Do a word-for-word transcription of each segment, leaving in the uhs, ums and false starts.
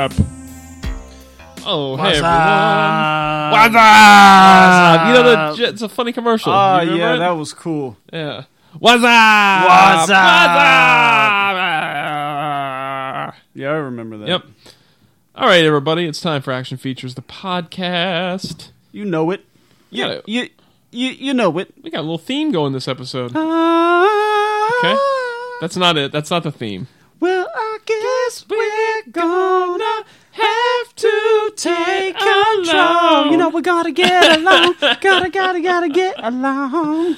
up? Oh, What's hey everyone! up? What's up? What's You know up? the it's a funny commercial. Oh, You remember yeah, it? that was cool. Yeah. What's up? What's up? What's up? Yeah, I remember that. Yep. All right, everybody, it's time for Action Features, the podcast. You know it. You, Yeah. you, you, you know it. We got a little theme going this episode. Okay. Okay, that's not it. That's not the theme. Well, I guess we're gonna have to take control. You know, we gotta get along. gotta, gotta, gotta get along.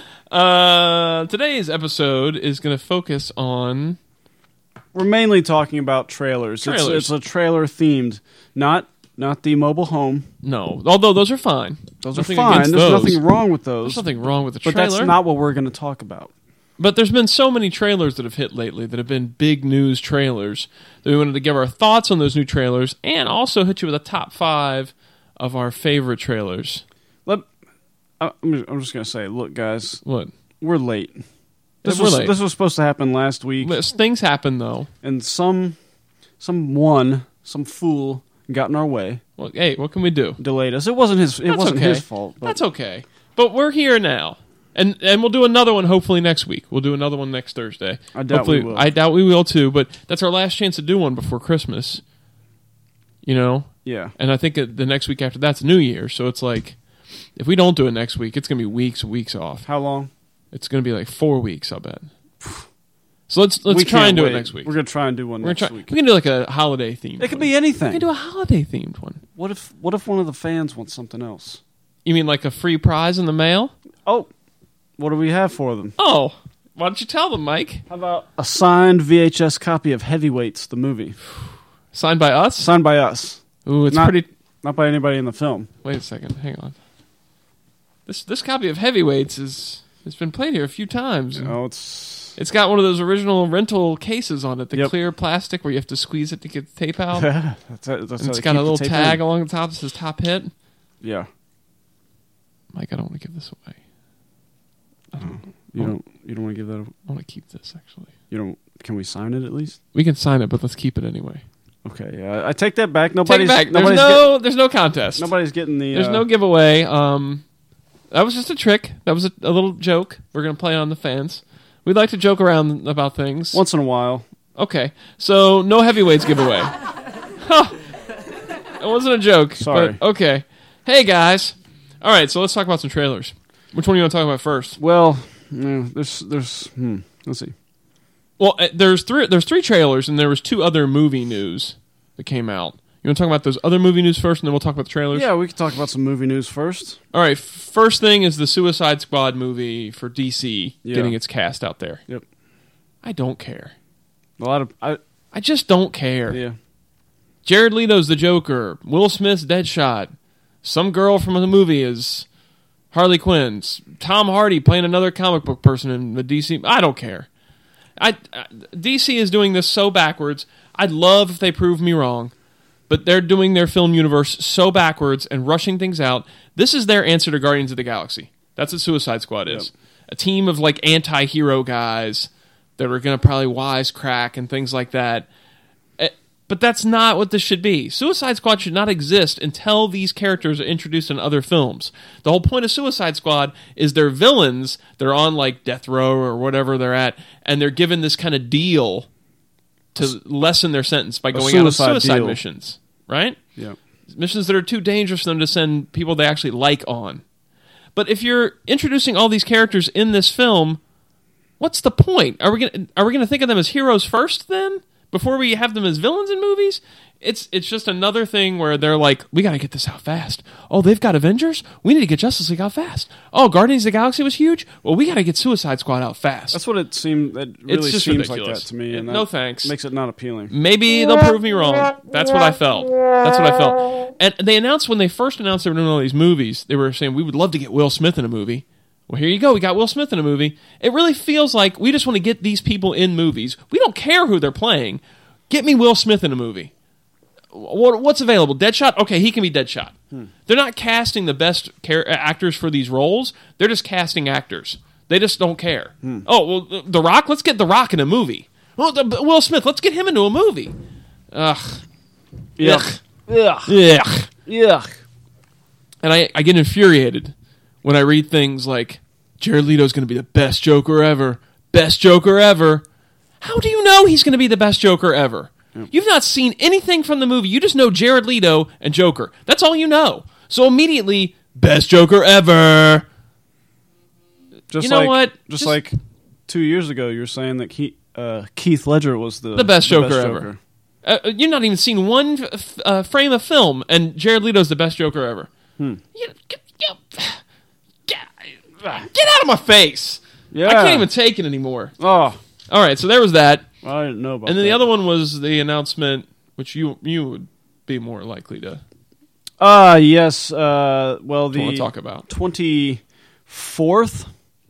Uh, today's episode is going to focus on We're mainly talking about trailers. Trailers. It's, it's a trailer themed, not not the mobile home. no. Although those are fine. Those Nothing are fine. against There's those. nothing wrong with those. There's nothing wrong with the but trailer. that's not what we're going to talk about. But there's been so many trailers that have hit lately that have been big news trailers that we wanted to give our thoughts on those new trailers and also hit you with a top five of our favorite trailers. Let, I- I'm just, I'm just going to say, look, guys, What? we're late. This we're was late. this was supposed to happen last week, Things happen, though. and some someone, some fool, got in our way, Well, hey, what can we do? delayed us. It wasn't his. It That's wasn't okay. his fault. But That's okay. But we're here now. And and we'll do another one hopefully next week. We'll do another one next Thursday. I doubt hopefully, we will. I doubt we will too, but that's our last chance to do one before Christmas. You know? yeah, And I think the next week after that's New Year, so it's like if we don't do it next week, it's going to be weeks and weeks off. how long? It's going to be like four weeks, I'll bet. So let's let's We try can't and do wait. it next week. We're gonna try and do one We're next gonna try, week. we can do like a holiday themed. It could one. be We anything. can do a holiday themed one. What if What if one of the fans wants something else? You mean like a free prize in the mail? Oh, what do we have for them? Oh, why don't you tell them, Mike? How about a signed V H S copy of Heavyweights, the movie, Signed by us? signed by us, Ooh, it's Not- pretty. not by anybody in the film. Wait a second. Hang on. This this copy of Heavyweights is has been played here a few times. and Oh, it's It's got one of those original rental cases on it, the Yep. clear plastic where you have to squeeze it to get the tape out. that's, that's And how it's they got keep a little the tape tag in. along the top that says top hit. Yeah, Mike, I don't want to give this away. I don't, you don't you don't want to give that. A, I want to keep this, actually. you don't. Can we sign it at least? We can sign it, but let's keep it anyway. Okay, yeah, I take that back. Take Nobody's it back. There's nobody's, no, there's no contest. get, nobody's getting the. There's uh, no giveaway. Um, that was just a trick. That was a, a little joke. We're going to play on the fans. We'd like to joke around about things. once in a while. Okay, so no heavyweights giveaway. Huh. It wasn't a joke. Sorry. But okay. Hey, guys. All right, so let's talk about some trailers. Which one do you want to talk about first? Well, yeah, there's there's hmm, let's see. Well, uh, there's three. There's three trailers, and there was two other movie news that came out. You want to talk about those other movie news first, and then we'll talk about the trailers? Yeah, we could talk about some movie news first. All right, first thing is the Suicide Squad movie for D C Yeah. getting its cast out there. Yep. I don't care. A lot of I I just don't care. yeah. Jared Leto's the Joker. Will Smith's Deadshot. Some girl from the movie is Harley Quinn. Tom Hardy playing another comic book person in the D C. I don't care. I, I D C is doing this so backwards. I'd love if they prove me wrong. But they're doing their film universe so backwards and rushing things out. This is their answer to Guardians of the Galaxy. That's what Suicide Squad is. Yep. A team of like anti-hero guys that are going to probably wisecrack and things like that. Eh, But that's not what this should be. Suicide Squad should not exist until these characters are introduced in other films. The whole point of Suicide Squad is they're villains. They're on like death row or whatever they're at, and they're given this kind of deal to lessen their sentence by going out on suicide suicide deal. missions, right? Yeah. Missions that are too dangerous for them to send people they actually like on. But if you're introducing all these characters in this film, what's the point? Are we gonna are we gonna think of them as heroes first then? Before we have them as villains in movies? It's it's just another thing where they're like, we gotta get this out fast. Oh, they've got Avengers? We need to get Justice League out fast. Oh, Guardians of the Galaxy was huge? Well, we gotta get Suicide Squad out fast. That's what it seemed. That really just seems like ridiculous. that to me. And No that thanks. Makes it not appealing. Maybe they'll prove me wrong. That's what I felt. That's what I felt. And they announced, when they first announced they were doing all these movies, they were saying, we would love to get Will Smith in a movie. Well, here you go. We got Will Smith in a movie. It really feels like we just want to get these people in movies. We don't care who they're playing. Get me Will Smith in a movie. What, what's available? Deadshot? Okay, he can be Deadshot. Hmm. They're not casting the best char- actors for these roles. They're just casting actors. They just don't care. Hmm. Oh, well, The Rock? Let's get The Rock in a movie. Well, the, Will Smith, let's get him into a movie. Ugh. Yuck. Ugh. Yuck. Yuck. And I, I get infuriated when I read things like, Jared Leto's going to be the best Joker ever. Best Joker ever. How do you know he's going to be the best Joker ever? Yep. You've not seen anything from the movie. You just know Jared Leto and Joker. That's all you know. So immediately, best Joker ever. Just you know like, what? Just, Just like two years ago, you were saying that Keith, uh, Keith Ledger was the, the best the Joker best ever. Joker. Uh, you've not even seen one f- uh, frame of film, and Jared Leto's the best Joker ever. Hmm. You, get, get, get out of my face! Yeah. I can't even take it anymore. Oh, All right, so there was that, well, I didn't know about and then that. the other one was the announcement, which you you would be more likely to Ah, uh, yes. Uh, well, want to the talk about. twenty-fourth,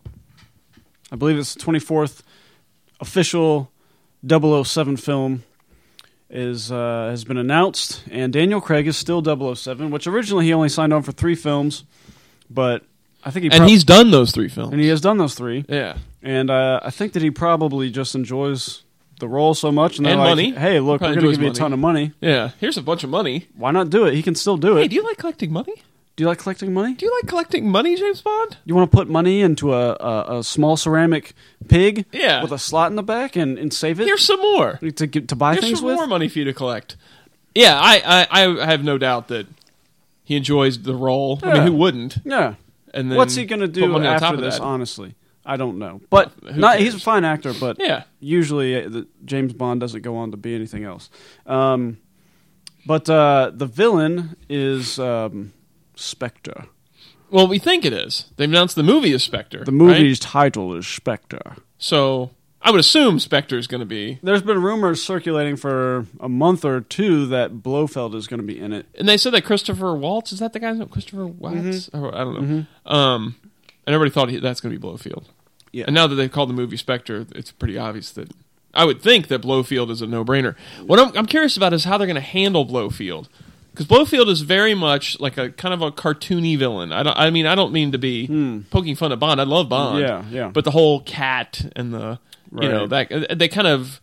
I believe it's the twenty-fourth official double oh seven film is uh, has been announced, and Daniel Craig is still double oh seven, which originally he only signed on for three films, but I think he And prob- he's done those three films. and he has done those three, Yeah. and uh, I think that he probably just enjoys the role so much, and they're And like, money. "Hey, look, Probably we're going to enjoys give you a money. ton of money. Yeah. Here's a bunch of money. Why not do it? He can still do it. Hey, do you like collecting money? Do you like collecting money? Do you like collecting money, James Bond? You want to put money into a, a, a small ceramic pig Yeah. with a slot in the back and, and save it Here's some more. to get, to buy Here's things some with? more money for you to collect. Yeah, I, I, I have no doubt that he enjoys the role. I Yeah. mean, who wouldn't? Yeah. And then What's he going to put do money on top after of this, that. honestly? I don't know. But Who not, cares? he's a fine actor, but Yeah. usually uh, the, James Bond doesn't go on to be anything else. Um, but uh, the villain is um, Spectre. Well, we think it is. They've announced the movie is Spectre. The movie's title is Spectre. So I would assume Spectre is going to be. There's been rumors circulating for a month or two that Blofeld is going to be in it. And they said that Christopher Waltz, is that the guy's name? Christopher Waltz? Mm-hmm. Or, I don't know. Um, and everybody thought he, that's going to be Blofeld. Yeah. And now that they've called the movie Spectre, it's pretty obvious that. I would think that Blofeld is a no-brainer. What I'm, I'm curious about is how they're going to handle Blofeld. Because Blofeld is very much like a kind of a cartoony villain. I don't. I mean, I don't mean to be Hmm. poking fun at Bond. I love Bond. Yeah, yeah. But the whole cat and the you know Right. that they kind of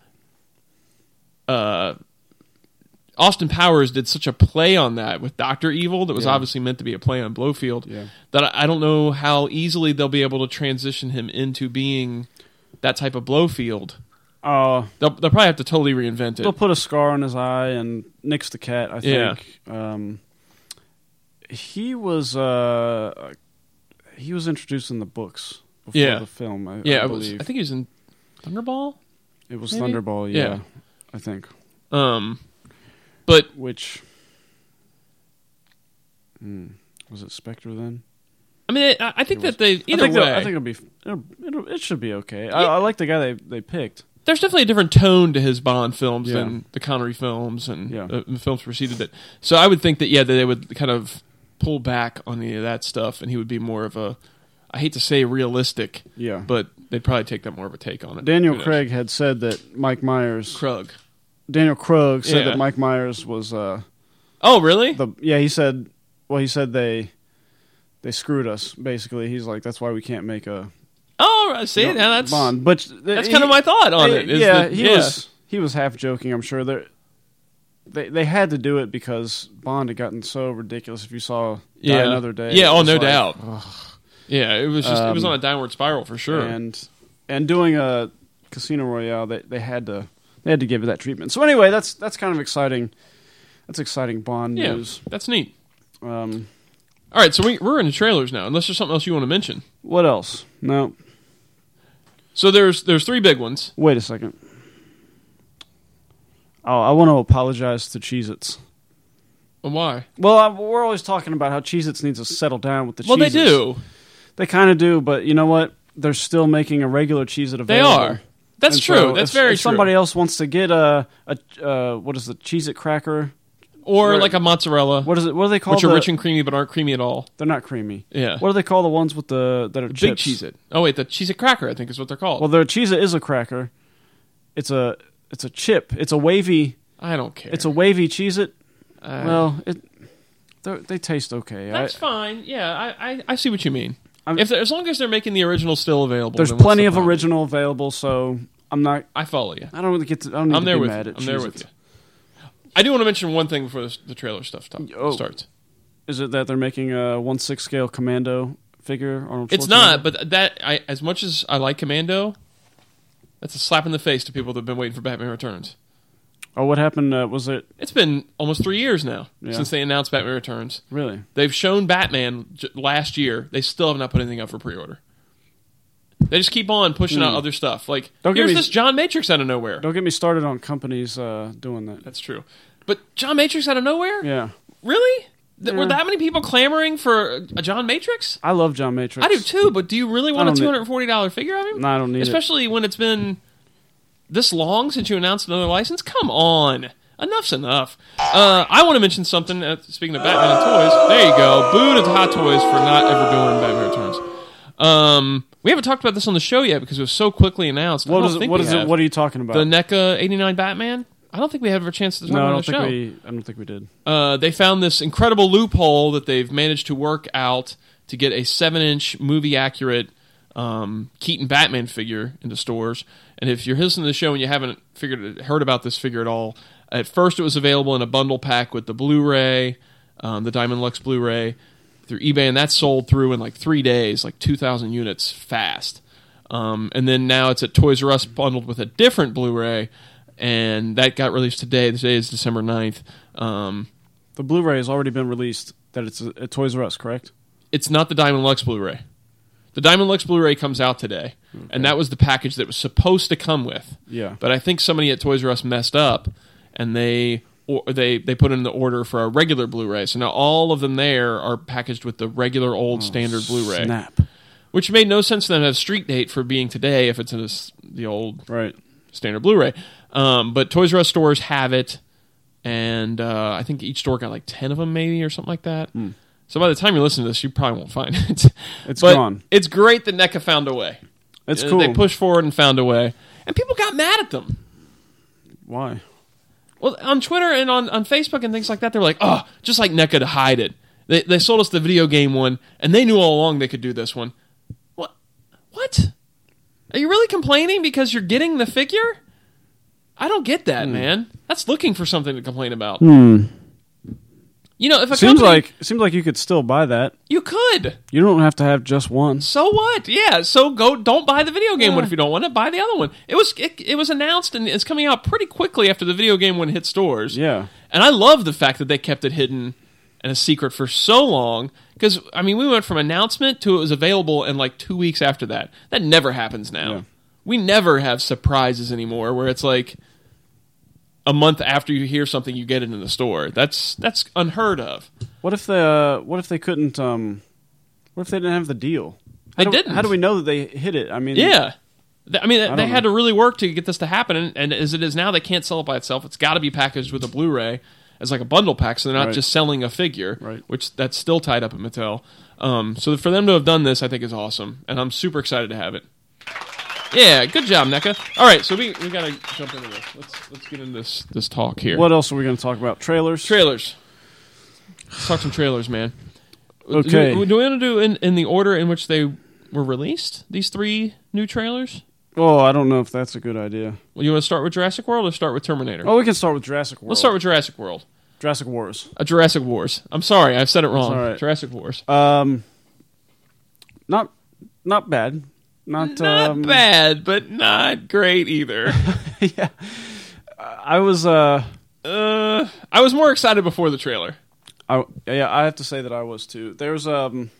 uh, Austin Powers did such a play on that with Doctor Evil that was Yeah. obviously meant to be a play on Blofeld. Yeah. That I, I don't know how easily they'll be able to transition him into being that type of Blofeld. Uh, They'll, they'll probably have to totally reinvent it. they'll put a scar on his eye and nix the cat, I Yeah. think. Um, he was uh, he was introduced in the books before Yeah. the film, I, yeah, I it was, believe. I think he was in Thunderball. it was maybe? Thunderball, yeah, Yeah. I think. Um, but Which... Hmm, was it Spectre then? I mean, I, I think It that was- they I either think they'll- way. I think it'll be... It'll, it'll, it should be okay. I, I like the guy they, they picked. there's definitely a different tone to his Bond films Yeah. than the Connery films and Yeah. uh, the films preceded it. So I would think that yeah, that they would kind of pull back on any of that stuff, and he would be more of a. I hate to say realistic, Yeah. but they'd probably take that more of a take on it. Daniel Who knows? Craig had said that Mike Myers... Krug. Daniel Craig said Yeah. that Mike Myers was... Uh, Oh, really? the Yeah, he said... Well, he said they... They screwed us, basically. He's like, that's why we can't make a... Oh, I see. you know, Now that's Bond. But that's he- kind of my thought on it. is yeah, that- he yeah. was he was half joking. I'm sure they they they had to do it because Bond had gotten so ridiculous. If you saw Die Yeah. Another Day, Yeah, it oh, was no like, doubt. ugh. Yeah, it was just it was Um, on a downward spiral for sure. And and doing a Casino Royale, they they had to they had to give it that treatment. So anyway, that's that's kind of exciting. That's exciting Bond yeah, news. that's neat. Um, All right, so we, we're in the trailers now. Unless there's something else you want to mention. what else? No, So there's there's three big ones. wait a second. Oh, I want to apologize to Cheez-Its. And why? Well, I, we're always talking about how Cheez-Its needs to settle down with the Well, they Cheez-Its. do. They kind of do, but you know what? They're still making a regular Cheez-It They available. are. That's And true. so That's if, very if true. somebody else wants to get a, a uh, what is the Cheez-It cracker? or Right. like a mozzarella, What is it? What do they call which the, are rich and creamy but aren't creamy at all. They're not creamy. Yeah. What do they call the ones with the that are Big chips? Cheez-It. Oh, wait, the Cheez-It cracker, I think is what they're called. Well, their Cheez-It is a cracker. It's a it's a chip. It's a wavy. I don't care. It's a wavy Cheez-It. Uh, well, it they're- they taste okay. that's I, fine. Yeah, I, I, I see what you mean. I'm- If they're- As long as they're making the original still available. there's then what's plenty the of problem? original available, so I'm not. I follow you. I don't really get to. I don't need I'm to there be with mad you. at I'm there Cheez-Its. with you. I do want to mention one thing before this, the trailer stuff stop, Oh. starts. Is it that they're making a one six scale Commando figure? Arnold It's Schwarzenegger? not, but that I, as much as I like Commando, that's a slap in the face to people that have been waiting for Batman Returns. Oh, what happened? Uh, was it It's been almost three years now Yeah. since they announced Batman Returns. really? They've shown Batman j- last year. They still have not put anything up for pre-order. They just keep on pushing out Hmm. other stuff. Like, Don't get here's me- this John Matrix out of nowhere. Don't get me started on companies uh, doing that. That's true. But John Matrix out of nowhere? Yeah, Really? Th- Were Yeah. that many people clamoring for a John Matrix? I love John Matrix. I do too, but do you really want a don't need- two hundred forty dollars figure of him? No, I don't need Especially when it's been this long since you announced another license? Come on. Enough's enough. Uh, I want to mention something. Uh, speaking of Batman and toys, there you go. Boo to Hot Toys for not ever doing Batman Returns. Um, we haven't talked about this on the show yet because it was so quickly announced. it. What I don't is it? think What we is have. it? What are you talking about? The NECA eighty-nine Batman? I don't think we had a chance to talk no, I about don't the think show. we. I don't think we did. Uh, they found this incredible loophole that they've managed to work out to get a seven-inch movie-accurate um, Keaton Batman figure into stores. And if you're listening to the show and you haven't figured heard about this figure at all, at first it was available in a bundle pack with the Blu-ray, um, the Diamond Lux Blu-ray, through eBay, and that sold through in like three days, like two thousand units fast. Um, and then now it's at Toys R Us bundled with a different Blu-ray, and that got released today. Today is December ninth. Um, The Blu-ray has already been released. That it's at Toys R Us, correct? it's not the Diamond Lux Blu-ray. The Diamond Lux Blu-ray comes out today, Okay. and that was the package that was supposed to come with. Yeah. But I think somebody at Toys R Us messed up, and they or they they put in the order for a regular Blu-ray. So now all of them there are packaged with the regular old standard Blu-ray, Snap. which made no sense to them to have street date for being today if it's in this, the old Right. standard Blu-ray. Um, but Toys R Us stores have it, and uh, I think each store got like ten of them maybe or something like that. Hmm. So by the time you listen to this, you probably won't find it. It's but gone. It's great that NECA found a way. It's Uh, cool. They pushed forward and found a way. And people got mad at them. Why? Well, on Twitter and on, on Facebook and things like that, they were like, oh, just like NECA to hide it. They, they sold us the video game one, and they knew all along they could do this one. What? What? Are you really complaining because you're getting the figure? I don't get that, Hmm. man. That's looking for something to complain about. Hmm. You know, if a Seems company... like seems like you could still buy that. You could. You don't have to have just one. So what? Yeah, so go. Don't buy the video game one if you don't want it. Buy the other one. It was it, it was announced and it's coming out pretty quickly after the video game one hit stores. Yeah. And I love the fact that they kept it hidden and a secret for so long. Because I mean, we went from announcement to it was available in like two weeks after that. That never happens now. Yeah. We never have surprises anymore where it's like a month after you hear something, you get it in the store. That's that's unheard of. What if they uh, What if they couldn't? Um, what if they didn't have the deal? They How do, didn't. How do we know that they hit it? I mean, Yeah. Th- I mean, don't they had know. to really work to get this to happen, and, and as it is now, they can't sell it by itself. It's got to be packaged with a Blu-ray as like a bundle pack, so they're not Right. just selling a figure, Right. which that's still tied up at Mattel. Um, so for them to have done this, I think is awesome, and I'm super excited to have it. Yeah, good job, NECA. All right, so we we gotta jump into this. Let's let's get into this this talk here. What else are we going to talk about? Trailers. Trailers. Let's talk some trailers, man. Okay. Do, do we want to do in in the order in which they were released? These three new trailers. Oh, I don't know if that's a good idea. Well, you want to start with Jurassic World or start with Terminator? Oh, we can start with Jurassic World. Let's start with Jurassic World. Jurassic Wars. Uh, Jurassic Wars. I'm sorry, I've said it wrong. all right. Jurassic Wars. Um, not not bad. Not Not um, bad, but not great either. yeah. I was uh, uh, I was more excited before the trailer. I yeah, I have to say that I was too. There's um,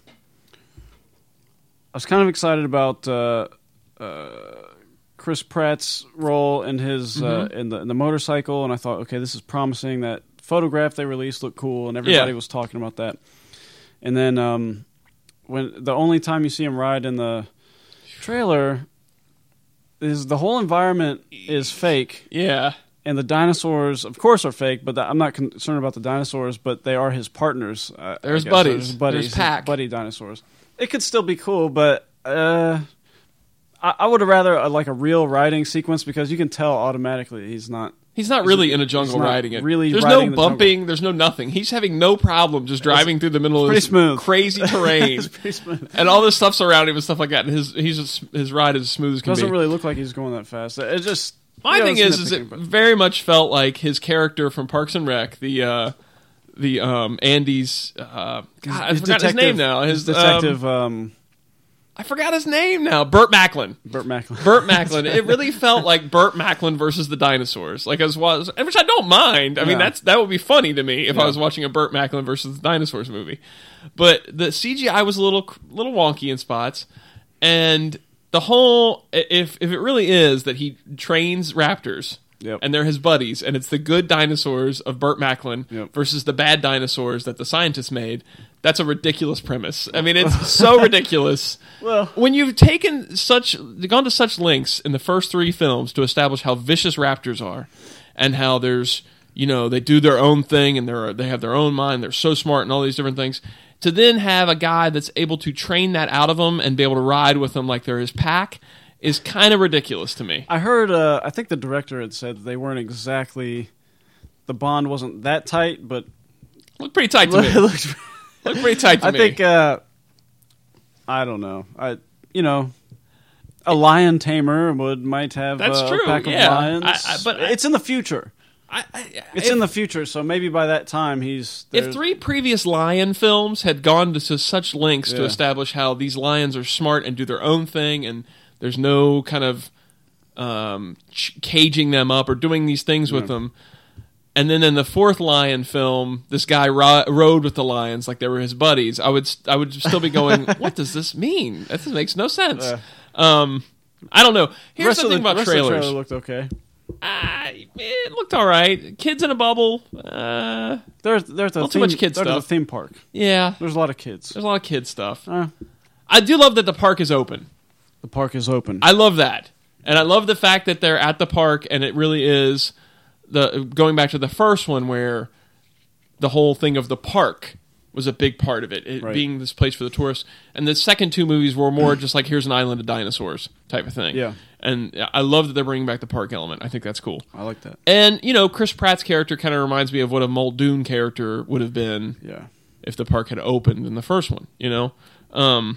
I was kind of excited about uh, uh, Chris Pratt's role in his uh, Mhm. in the in the motorcycle, and I thought, okay, this is promising. That photograph they released looked cool, and everybody Yeah. was talking about that. And then um, when the only time you see him ride in the trailer is the whole environment is fake. Yeah. And the dinosaurs, of course, are fake, but the, I'm not concerned about the dinosaurs, but they are his partners. Uh, There's I guess. buddies. There's buddies. There's pack. Buddy dinosaurs. It could still be cool, but uh, I, I would have rather uh, like a real riding sequence because you can tell automatically he's not. He's not really in a jungle not riding it. really there's riding no the bumping. There's no nothing. He's having no problem just driving through the middle of pretty this smooth. crazy terrain. It's pretty smooth. And all this stuff's around him and stuff like that. And his he's just, his ride is as smooth as can Doesn't be. really look like he's going that fast. It just My Yeah, thing it's is, is it nitpicking, but- very much felt like his character from Parks and Rec, the uh, the um, Andy's. Uh, God, I His forgot his name now. His His, detective, Um, um, I forgot his name now. Burt Macklin. Burt Macklin. Burt Macklin. It really felt like Burt Macklin versus the dinosaurs. Like as was, which I don't mind. I mean, Yeah. that's that would be funny to me if I Yeah. was watching a Burt Macklin versus the dinosaurs movie. But the C G I was a little little wonky in spots, and the whole if if it really is that he trains raptors. Yep. And they're his buddies, and it's the good dinosaurs of Burt Macklin Yep. versus the bad dinosaurs that the scientists made. That's a ridiculous premise. I mean, it's so ridiculous. Well- when you've taken such, gone to such lengths in the first three films to establish how vicious raptors are, and how there's, you know, they do their own thing, and they're they have their own mind, they're so smart, and all these different things. To then have a guy that's able to train that out of them and be able to ride with them like they're his pack is kind of ridiculous to me. I heard. Uh, I think the director had said they weren't exactly. The bond wasn't that tight, but Looked pretty tight to it me. looked. Looked pretty tight to I me. think. Uh, I don't know. I you know, a lion tamer would might have That's uh, true, a pack of yeah. lions, I- I- but I- it's in the future. I, I, It's if, in the future, so maybe by that time he's. if there's- three previous lion films had gone to, to such lengths to Yeah. establish how these lions are smart and do their own thing, and there's no kind of um, ch- caging them up or doing these things with Yeah. them. And then in the fourth lion film, this guy ro- rode with the lions like they were his buddies. I would st- I would still be going, what does this mean? This makes no sense. Yeah. Um, I don't know. the Here's rest the of thing about rest of the trailers. trailer looked okay. Ah, it looked all right. Kids in a bubble. Uh, There's there's a Not too theme, much kid there's stuff. a theme park. yeah, There's a lot of kids. there's a lot of kid stuff. Uh, I do love that the park is open. the park is open. I love that. And I love the fact that they're at the park and it really is the going back to the first one where the whole thing of the park was a big part of it, it Right. being this place for the tourists. And the second two movies were more just like here's an island of dinosaurs type of thing. Yeah. And I love that they're bringing back the park element. I think that's cool. I like that. And, you know, Chris Pratt's character kind of reminds me of what a Muldoon character would have been Yeah. if the park had opened in the first one, you know? Um,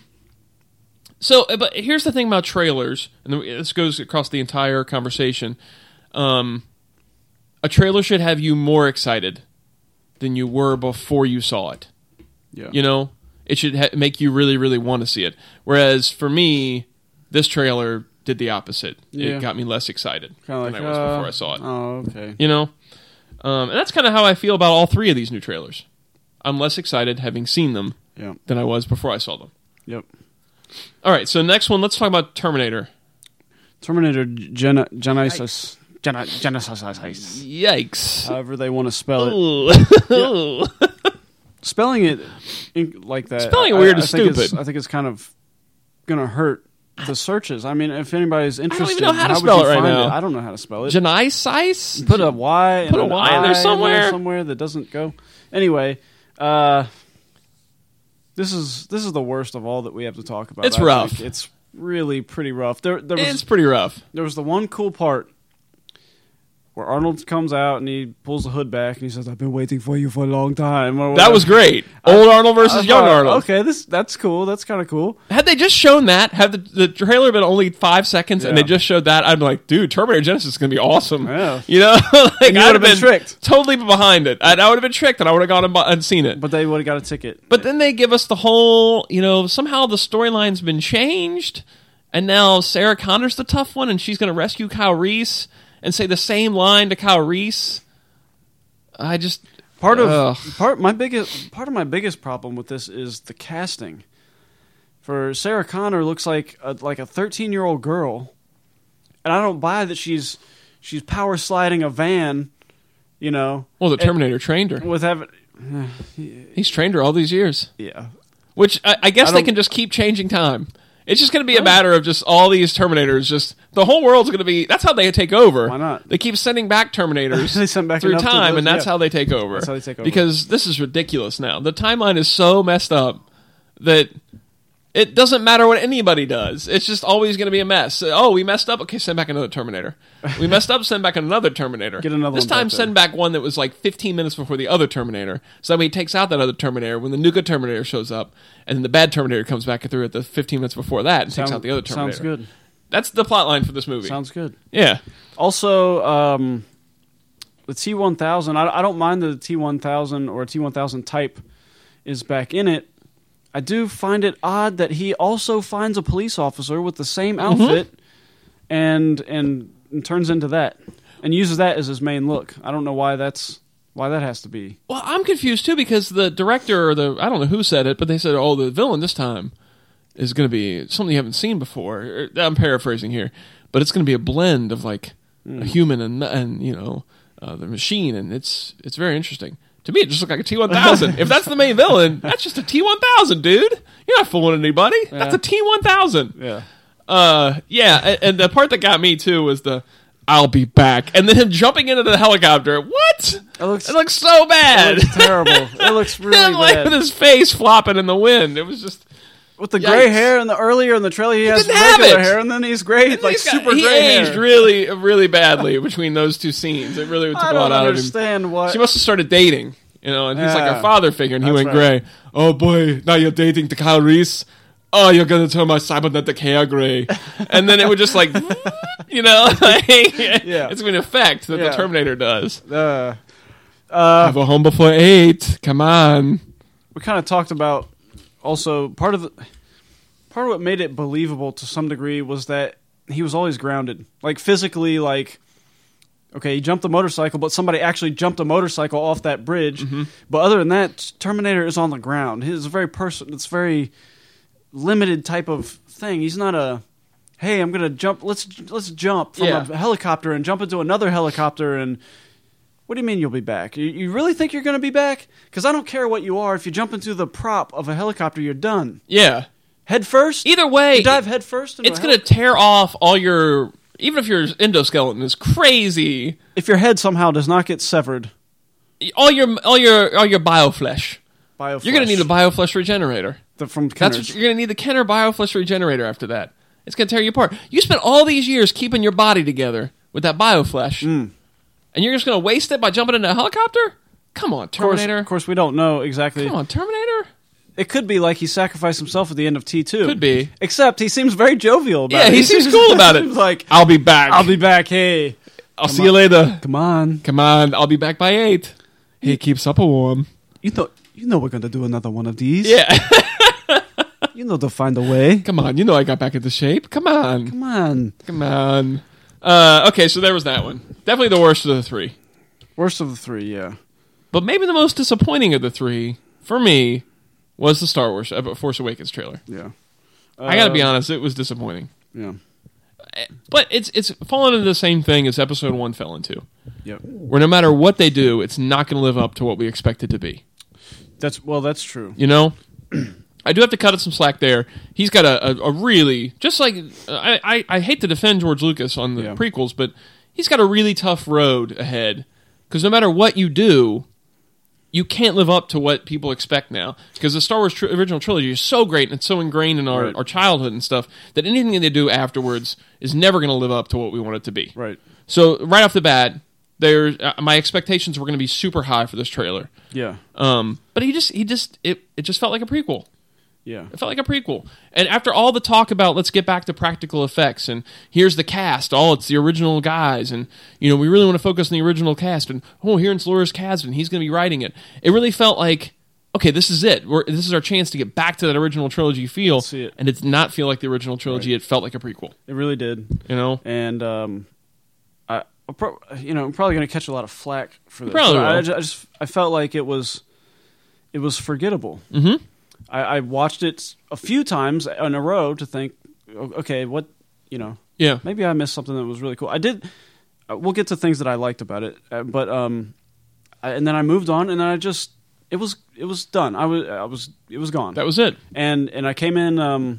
so, but here's the thing about trailers, and this goes across the entire conversation. Um, a trailer should have you more excited than you were before you saw it. Yeah. You know? It should ha- make you really, really want to see it. Whereas, for me, this trailer did the opposite. Yeah. It got me less excited Kind of like than I was uh, before I saw it. Oh, okay. You know? Um, and that's kind of how I feel about all three of these new trailers. I'm less excited having seen them Yeah. than I was before I saw them. Yep. All right, so next one, let's talk about Terminator. Terminator Gen- Genesis. Gen- Genesis. Yikes. However they want to spell it. Ooh. Spelling it in- like that. Spelling it I- weird I is think it's- stupid. I think it's kind of going to hurt the searches. I mean, if anybody's interested, know how to would spell you it right find now. I don't know how to spell it. Genesis? Put a Y. Put and a an Y in there I somewhere. somewhere that doesn't go. Anyway, uh, this is this is the worst of all that we have to talk about. It's I rough. think. It's really pretty rough. There, there was It's pretty rough. there was the one cool part where Arnold comes out and he pulls the hood back and he says, "I've been waiting for you for a long time." or That whatever. was great. Old Arnold versus I young thought, Arnold. Okay, this that's cool. That's kind of cool. Had they just shown that, had the, the trailer been only five seconds and Yeah. they just showed that, I'd be like, dude, Terminator Genesis is going to be awesome. Yeah. You know? like, And you I'd would've been tricked. Totally behind it. I'd, I would have been tricked and I would have gone and, bu- and seen it. But they would have got a ticket. But then they give us the whole, you know, somehow the storyline's been changed, and now Sarah Connor's the tough one, and she's going to rescue Kyle Reese and say the same line to Kyle Reese. I just Part of Ugh. part my biggest part of my biggest problem with this is the casting. For Sarah Connor looks like a, like a thirteen year old girl, and I don't buy that she's she's power sliding a van, you know. well, the Terminator trained her. With having He's trained her all these years, yeah. which I, I guess I they don't- can just keep changing time. It's just going to be a matter of just all these Terminators. Just the whole world's going to be. That's how they take over. Why not? They keep sending back Terminators They send back through enough to time, those- and that's yeah. how they take over. That's how they take over. Because this is ridiculous now. The timeline is so messed up that it doesn't matter what anybody does. It's just always going to be a mess. Oh, we messed up. Okay, send back another Terminator. We messed up. Send back another Terminator. Get another This one back time, there. send back one that was like fifteen minutes before the other Terminator. So that way he takes out that other Terminator when the new good Terminator shows up, and then the bad Terminator comes back through at the fifteen minutes before that and takes Sound- out the other Terminator. Sounds good. That's the plot line for this movie. Sounds good. Yeah. Also, um, the T one thousand, I, I don't mind that the T one thousand or T one thousand type is back in it. I do find it odd that he also finds a police officer with the same outfit mm-hmm. and, and and turns into that and uses that as his main look. I don't know why that's why that has to be. Well, I'm confused too because the director or the I don't know who said it, but they said, "Oh, the villain this time is going to be something you haven't seen before." I'm paraphrasing here, but it's going to be a blend of like mm. a human and and you know uh, the machine, and it's it's very interesting. To me, it just looked like a T one thousand. If that's the main villain, that's just a T one thousand, dude. You're not fooling anybody. Yeah. That's a T one thousand. Yeah. Uh, yeah, and, and the part that got me, too, was the, I'll be back. And then him jumping into the helicopter. What? It looks, it looks so bad. It looks terrible. It looks really him, bad. Like, with his face flopping in the wind. It was just... With the yikes. gray hair, and the earlier in the trailer, he, he has regular hair, and then he's great, like he's got, super he gray hair. He aged really, really badly between those two scenes. It really took I a lot out of him. I don't understand what... She must have started dating. You know, and he's yeah, like a father figure, and he went right. gray. Oh boy, now you're dating the Kyle Reese. Oh, you're gonna turn my cybernetic hair gray, and then it would just like, you know, like, yeah, it's an effect that yeah. the Terminator does. Uh, uh, Have a home before eight. Come on. We kind of talked about also part of the part of what made it believable to some degree was that he was always grounded, like physically, like. Okay, he jumped a motorcycle, but somebody actually jumped a motorcycle off that bridge. Mm-hmm. But other than that, Terminator is on the ground. He's a very person. It's a very limited type of thing. He's not a, hey, I'm gonna jump. Let's let's jump from yeah. a helicopter and jump into another helicopter. And what do you mean you'll be back? You, you really think you're gonna be back? Because I don't care what you are. If you jump into the prop of a helicopter, you're done. Yeah, head first. Either way, you dive head first. It's gonna tear off all your. Even if your endoskeleton is crazy, if your head somehow does not get severed, all your all your all your bioflesh, bioflesh. you're going to need a bioflesh regenerator. The, from That's what, you're going to need the Kenner bioflesh regenerator after that. It's going to tear you apart. You spent all these years keeping your body together with that bioflesh, mm. and you're just going to waste it by jumping into a helicopter? Come on, Terminator. Of course, of course, we don't know exactly. Come on, Terminator. It could be like he sacrificed himself at the end of T two. Could be. Except he seems very jovial about yeah, it. Yeah, he seems cool about it. Like, I'll be back. I'll be back. Hey. I'll see on. you later. Come on. Come on. I'll be back by eight. He keeps supper warm. You know, you know we're going to do another one of these. Yeah. You know they'll find a way. Come on. You know I got back into shape. Come on. Come on. Come on. Uh, okay, so there was that one. Definitely the worst of the three. Worst of the three, yeah. But maybe the most disappointing of the three, for me, was the Star Wars uh, Force Awakens trailer. Yeah. Uh, I got to be honest, it was disappointing. Yeah. But it's it's fallen into the same thing as Episode one fell into. Yep. Where no matter what they do, it's not going to live up to what we expect it to be. That's well, that's true. You know? I do have to cut it some slack there. He's got a, a, a really, just like, I, I, I hate to defend George Lucas on the yeah. prequels, but he's got a really tough road ahead. Because no matter what you do, you can't live up to what people expect now. Because the Star Wars tri- original trilogy is so great and it's so ingrained in our, right. our childhood and stuff that anything they do afterwards is never going to live up to what we want it to be. Right. So right off the bat, there's uh, my expectations were going to be super high for this trailer. Yeah. Um. But he just he just it it just felt like a prequel. Yeah. It felt like a prequel. And after all the talk about let's get back to practical effects and here's the cast, all it's the original guys and you know, we really want to focus on the original cast and oh, here's Loris Kasdan, he's going to be writing it. It really felt like okay, this is it. We're, this is our chance to get back to that original trilogy feel. See it. And it did not feel like the original trilogy. Right. It felt like a prequel. It really did. You know? And um I I'll pro- you know, I'm probably going to catch a lot of flack for this. Probably will. I, I just, I just I felt like it was it was forgettable. Mhm. I, I watched it a few times in a row to think, okay, what, you know, yeah, maybe I missed something that was really cool. I did. Uh, we'll get to things that I liked about it, uh, but um, I, and then I moved on, and then I just it was it was done. I was I was it was gone. That was it. And and I came in um,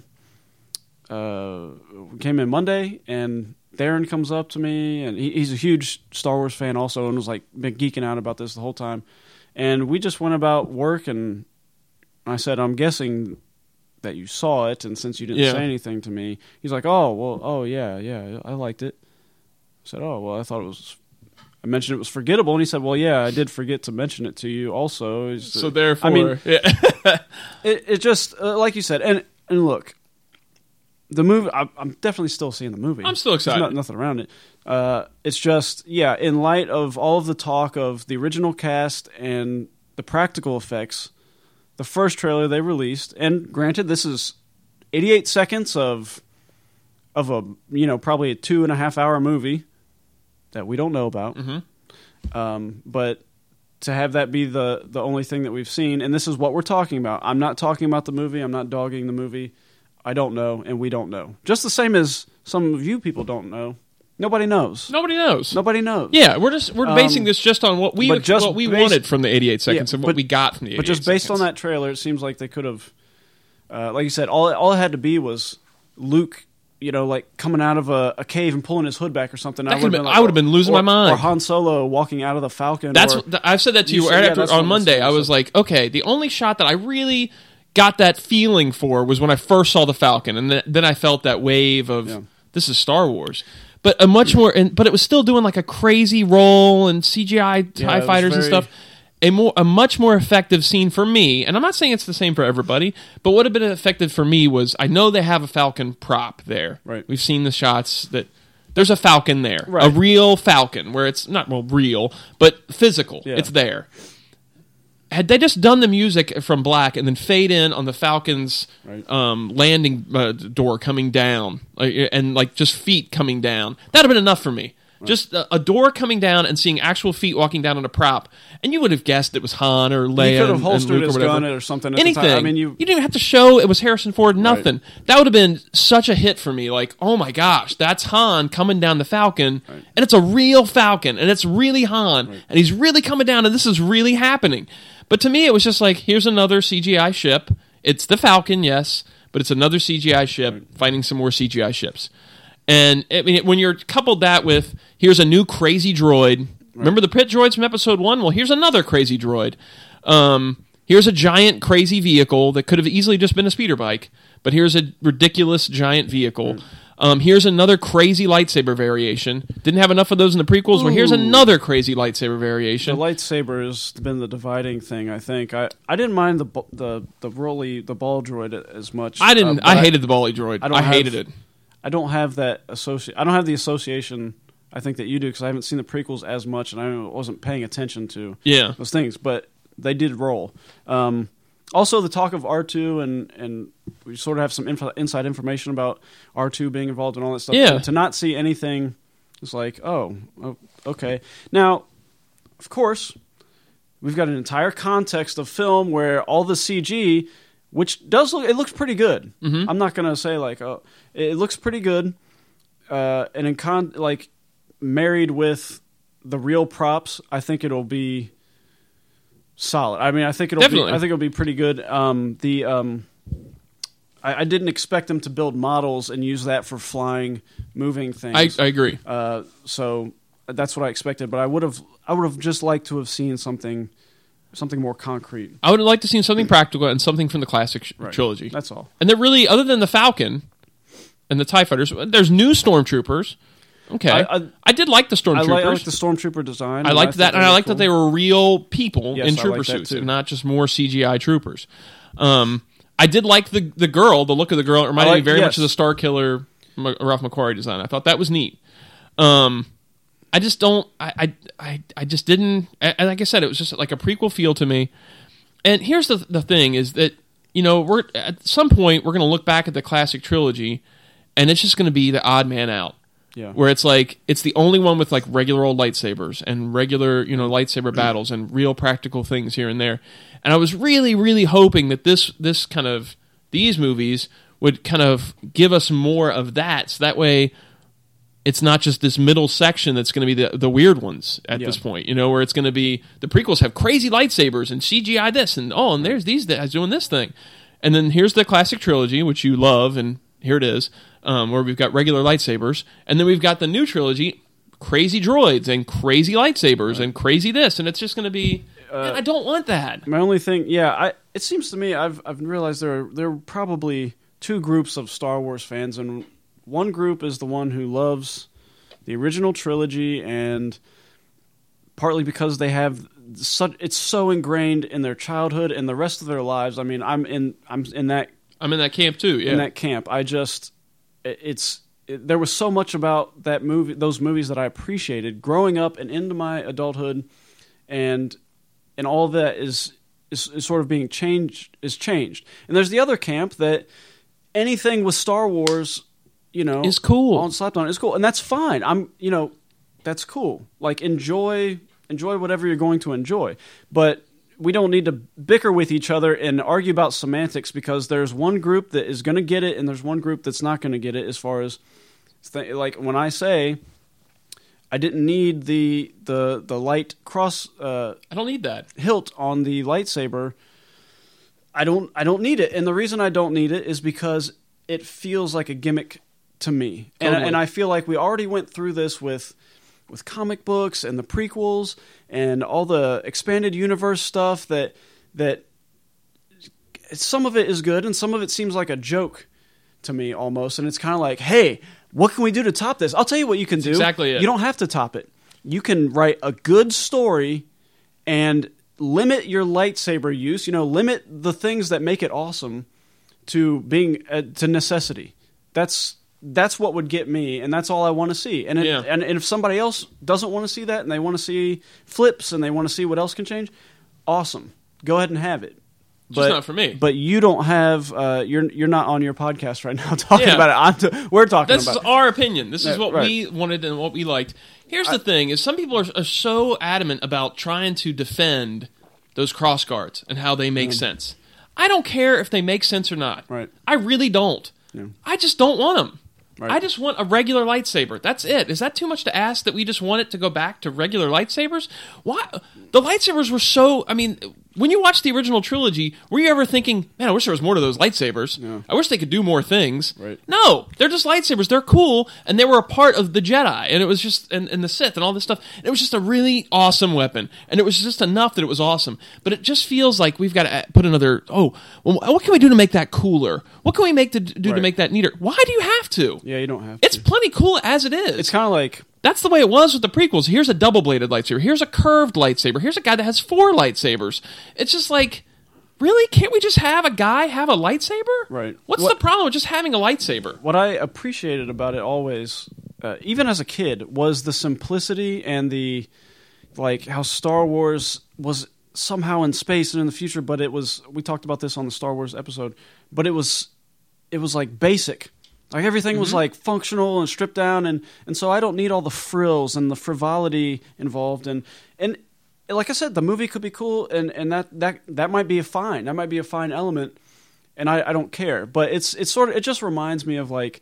uh, came in Monday, and Darren comes up to me, and he, he's a huge Star Wars fan also, and was like been geeking out about this the whole time, and we just went about work and. I said, I'm guessing that you saw it, and since you didn't yeah. say anything to me, he's like, oh, well, oh, yeah, yeah, I liked it. I said, oh, well, I thought it was, I mentioned it was forgettable, and he said, well, yeah, I did forget to mention it to you also. It's, so therefore, I mean, yeah. it, it just, uh, like you said, and, and look, the movie, I, I'm definitely still seeing the movie. I'm still excited. There's not, nothing around it. Uh, it's just, yeah, in light of all of the talk of the original cast and the practical effects, the first trailer they released, and granted, this is eighty-eight seconds of of a, you know, probably a two and a half hour movie that we don't know about. Mm-hmm. Um, but to have that be the, the only thing that we've seen, and this is what we're talking about. I'm not talking about the movie. I'm not dogging the movie. I don't know, and we don't know. Just the same as some of you people don't know. Nobody knows. Nobody knows. Nobody knows. Yeah, we're just we're basing Um, this just on what we but just what we based- wanted from the eighty-eight seconds Yeah, and what but- we got from the eighty-eight But just based seconds. on that trailer, it seems like they could have, uh, like you said, all all it had to be was Luke, you know, like coming out of a, a cave and pulling his hood back or something. That I could've would've been- like, I would've been losing or- my mind. Or Han Solo walking out of the Falcon. That's or, what, I've said that to You you, said- right yeah, after that's on what Monday. I'm I was saying. like, okay, the only shot that I really got that feeling for was when I first saw the Falcon, and then, then I felt that wave of Yeah. this is Star Wars. But a much more, and, but it was still doing like a crazy roll and C G I Yeah, TIE it was fighters and very- stuff. A more, a much more effective scene for me, and I'm not saying it's the same for everybody, but what had been effective for me was I know they have a Falcon prop there. Right. We've seen the shots that there's a Falcon there, Right. a real Falcon, where it's not well real, but physical. Yeah. It's there. Had they just done the music from Black and then fade in on the Falcon's Right. um, landing uh, door coming down, like, and like just feet coming down, that'd have been enough for me. Right. Just a, a door coming down and seeing actual feet walking down on a prop, and you would have guessed it was Han or Leia. He could have and- and holstered Luke or his whatever. gun or something at Anything. the time. I mean, you you didn't even have to show it was Harrison Ford. Nothing. That would have been such a hit for me. Like, oh my gosh, that's Han coming down the Falcon, Right. and it's a real Falcon, and it's really Han, Right. and he's really coming down, and this is really happening. But to me, it was just like, here's another C G I ship. It's the Falcon, yes, but it's another C G I ship Right. fighting some more C G I ships. And I mean, when you're coupled that with, here's a new crazy droid. Remember the pit droids from episode one? Well, here's another crazy droid. Um, here's a giant crazy vehicle that could have easily just been a speeder bike, but here's a ridiculous giant vehicle. Um, here's another crazy lightsaber variation. Didn't have enough of those in the prequels. Well, here's Ooh. another crazy lightsaber the variation. lightsaber has been the dividing thing. I think I, I didn't mind the bu- the the roly the ball droid as much. I didn't. uh, but I hated the Bali droid. I I, don't have- hated it. I don't have that associate. I don't have the association. I think that you do because I haven't seen the prequels as much, and I wasn't paying attention to Yeah. those things. But they did roll. Um, also, the talk of R two and and we sort of have some info, inside information about R two being involved and all that stuff. Yeah. So to not see anything, it's like, oh, oh, okay. Now, of course, we've got an entire context of film where all the C G, which does look, it looks pretty good. Mhm. I'm not gonna say like, oh, it looks pretty good. Uh, and in con like married with the real props, I think it'll be solid. I mean, I think it'll Definitely. be. I think it'll be pretty good. Um, the um, I, I didn't expect them to build models and use that for flying, moving things. I, I agree. Uh, so that's what I expected. But I would have. I would have just liked to have seen something, something more concrete. I would have liked to see something practical and something from the classic sh- Right. trilogy. That's all. And that really, other than the Falcon and the TIE fighters, there's new stormtroopers. Okay. I- I, I- did like the I stormtroopers. like, I like the stormtrooper design. I and liked thought that, and I was liked cool. that they were real people Yes, in I trooper like that suits too. and not just more C G I troopers. Um, I did like the the girl, the look of the girl. It reminded I me like- very yes. much of the Star Killer M- Ralph McQuarrie design. I thought that was neat. Um, I just don't. I, I I I just didn't. And like I said, it was just like a prequel feel to me. And here's the the thing: is that you know we're at some point we're going to look back at the classic trilogy, and it's just going to be the odd man out. Yeah. Where it's like it's the only one with like regular old lightsabers and regular, you know, lightsaber battles and real practical things here and there. And I was really, really hoping that this this kind of these movies would kind of give us more of that. So that way it's not just this middle section that's going to be the the weird ones at Yeah. this point, you know, where it's going to be the prequels have crazy lightsabers and C G I this and oh, and there's these guys doing this thing. And then here's the classic trilogy, which you love, and here it is. Um, where we've got regular lightsabers, and then we've got the new trilogy, crazy droids and crazy lightsabers and crazy this, and it's just going to be. Uh, man, I don't want that. My only thing, yeah, I it seems to me I've I've realized there are, there are probably two groups of Star Wars fans, and one group is the one who loves the original trilogy, and partly because they have such it's so ingrained in their childhood and the rest of their lives. I mean, I'm in I'm in that I'm in that camp too. Yeah, in that camp. I just it's it, there was so much about that movie, those movies that I appreciated growing up and into my adulthood, and and all of that is, is is sort of being changed is changed. And there's the other camp that anything with Star Wars, you know, is cool. On slapped on is cool, and that's fine. I'm you know, that's cool. Like enjoy enjoy whatever you're going to enjoy, but we don't need to bicker with each other and argue about semantics because there's one group that is going to get it and there's one group that's not going to get it. As far as th- like when I say I didn't need the the the light cross, uh, I don't need that hilt on the lightsaber. I don't I don't need it, and the reason I don't need it is because it feels like a gimmick to me, totally. and and I feel like we already went through this with. with comic books and the prequels and all the expanded universe stuff that that some of it is good and some of it seems like a joke to me almost, and it's kind of like, hey, what can we do to top this? I'll tell you what you can That's do. exactly it. You don't have to top it. You can write a good story and limit your lightsaber use, you know, limit the things that make it awesome to being uh, to necessity. That's That's what would get me, and that's all I want to see. And, it, yeah. and and if somebody else doesn't want to see that, and they want to see flips, and they want to see what else can change, awesome. Go ahead and have it. Just But, not for me. But you don't have. Uh, you're you're not on your podcast right now talking Yeah. about it. I'm t- we're talking This about. is our opinion. This is Yeah, what right. we wanted and what we liked. Here's the thing: is some people are, are so adamant about trying to defend those cross guards and how they make sense. I don't care if they make sense or not. Right. I really don't. Yeah. I just don't want them. Right. I just want a regular lightsaber. That's it. Is that too much to ask that we just want it to go back to regular lightsabers? Why? The lightsabers were so... I mean, when you watch the original trilogy, were you ever thinking, man, I wish there was more to those lightsabers. Yeah. I wish they could do more things. Right. No, they're just lightsabers. They're cool, and they were a part of the Jedi, and it was just... And, and the Sith, and all this stuff. It was just a really awesome weapon, and it was just enough that it was awesome. But it just feels like we've got to put another... Oh, well, what can we do to make that cooler? What can we make to do Right. to make that neater? Why do you have to? Yeah, you don't have. It's to. plenty cool as it is. It's kind of like. That's the way it was with the prequels. Here's a double-bladed lightsaber. Here's a curved lightsaber. Here's a guy that has four lightsabers. It's just like, really? Can't we just have a guy have a lightsaber? Right. What's What- the problem with just having a lightsaber? What I appreciated about it always, uh, even as a kid, was the simplicity and the, like, how Star Wars was somehow in space and in the future, but it was, we talked about this on the Star Wars episode, but it was, it was like basic. Like everything was like functional and stripped down, and, and so I don't need all the frills and the frivolity involved. And, and like I said, the movie could be cool, and, and that, that, that might be a fine. That might be a fine element. And I, I don't care, but it's it's sort of it just reminds me of like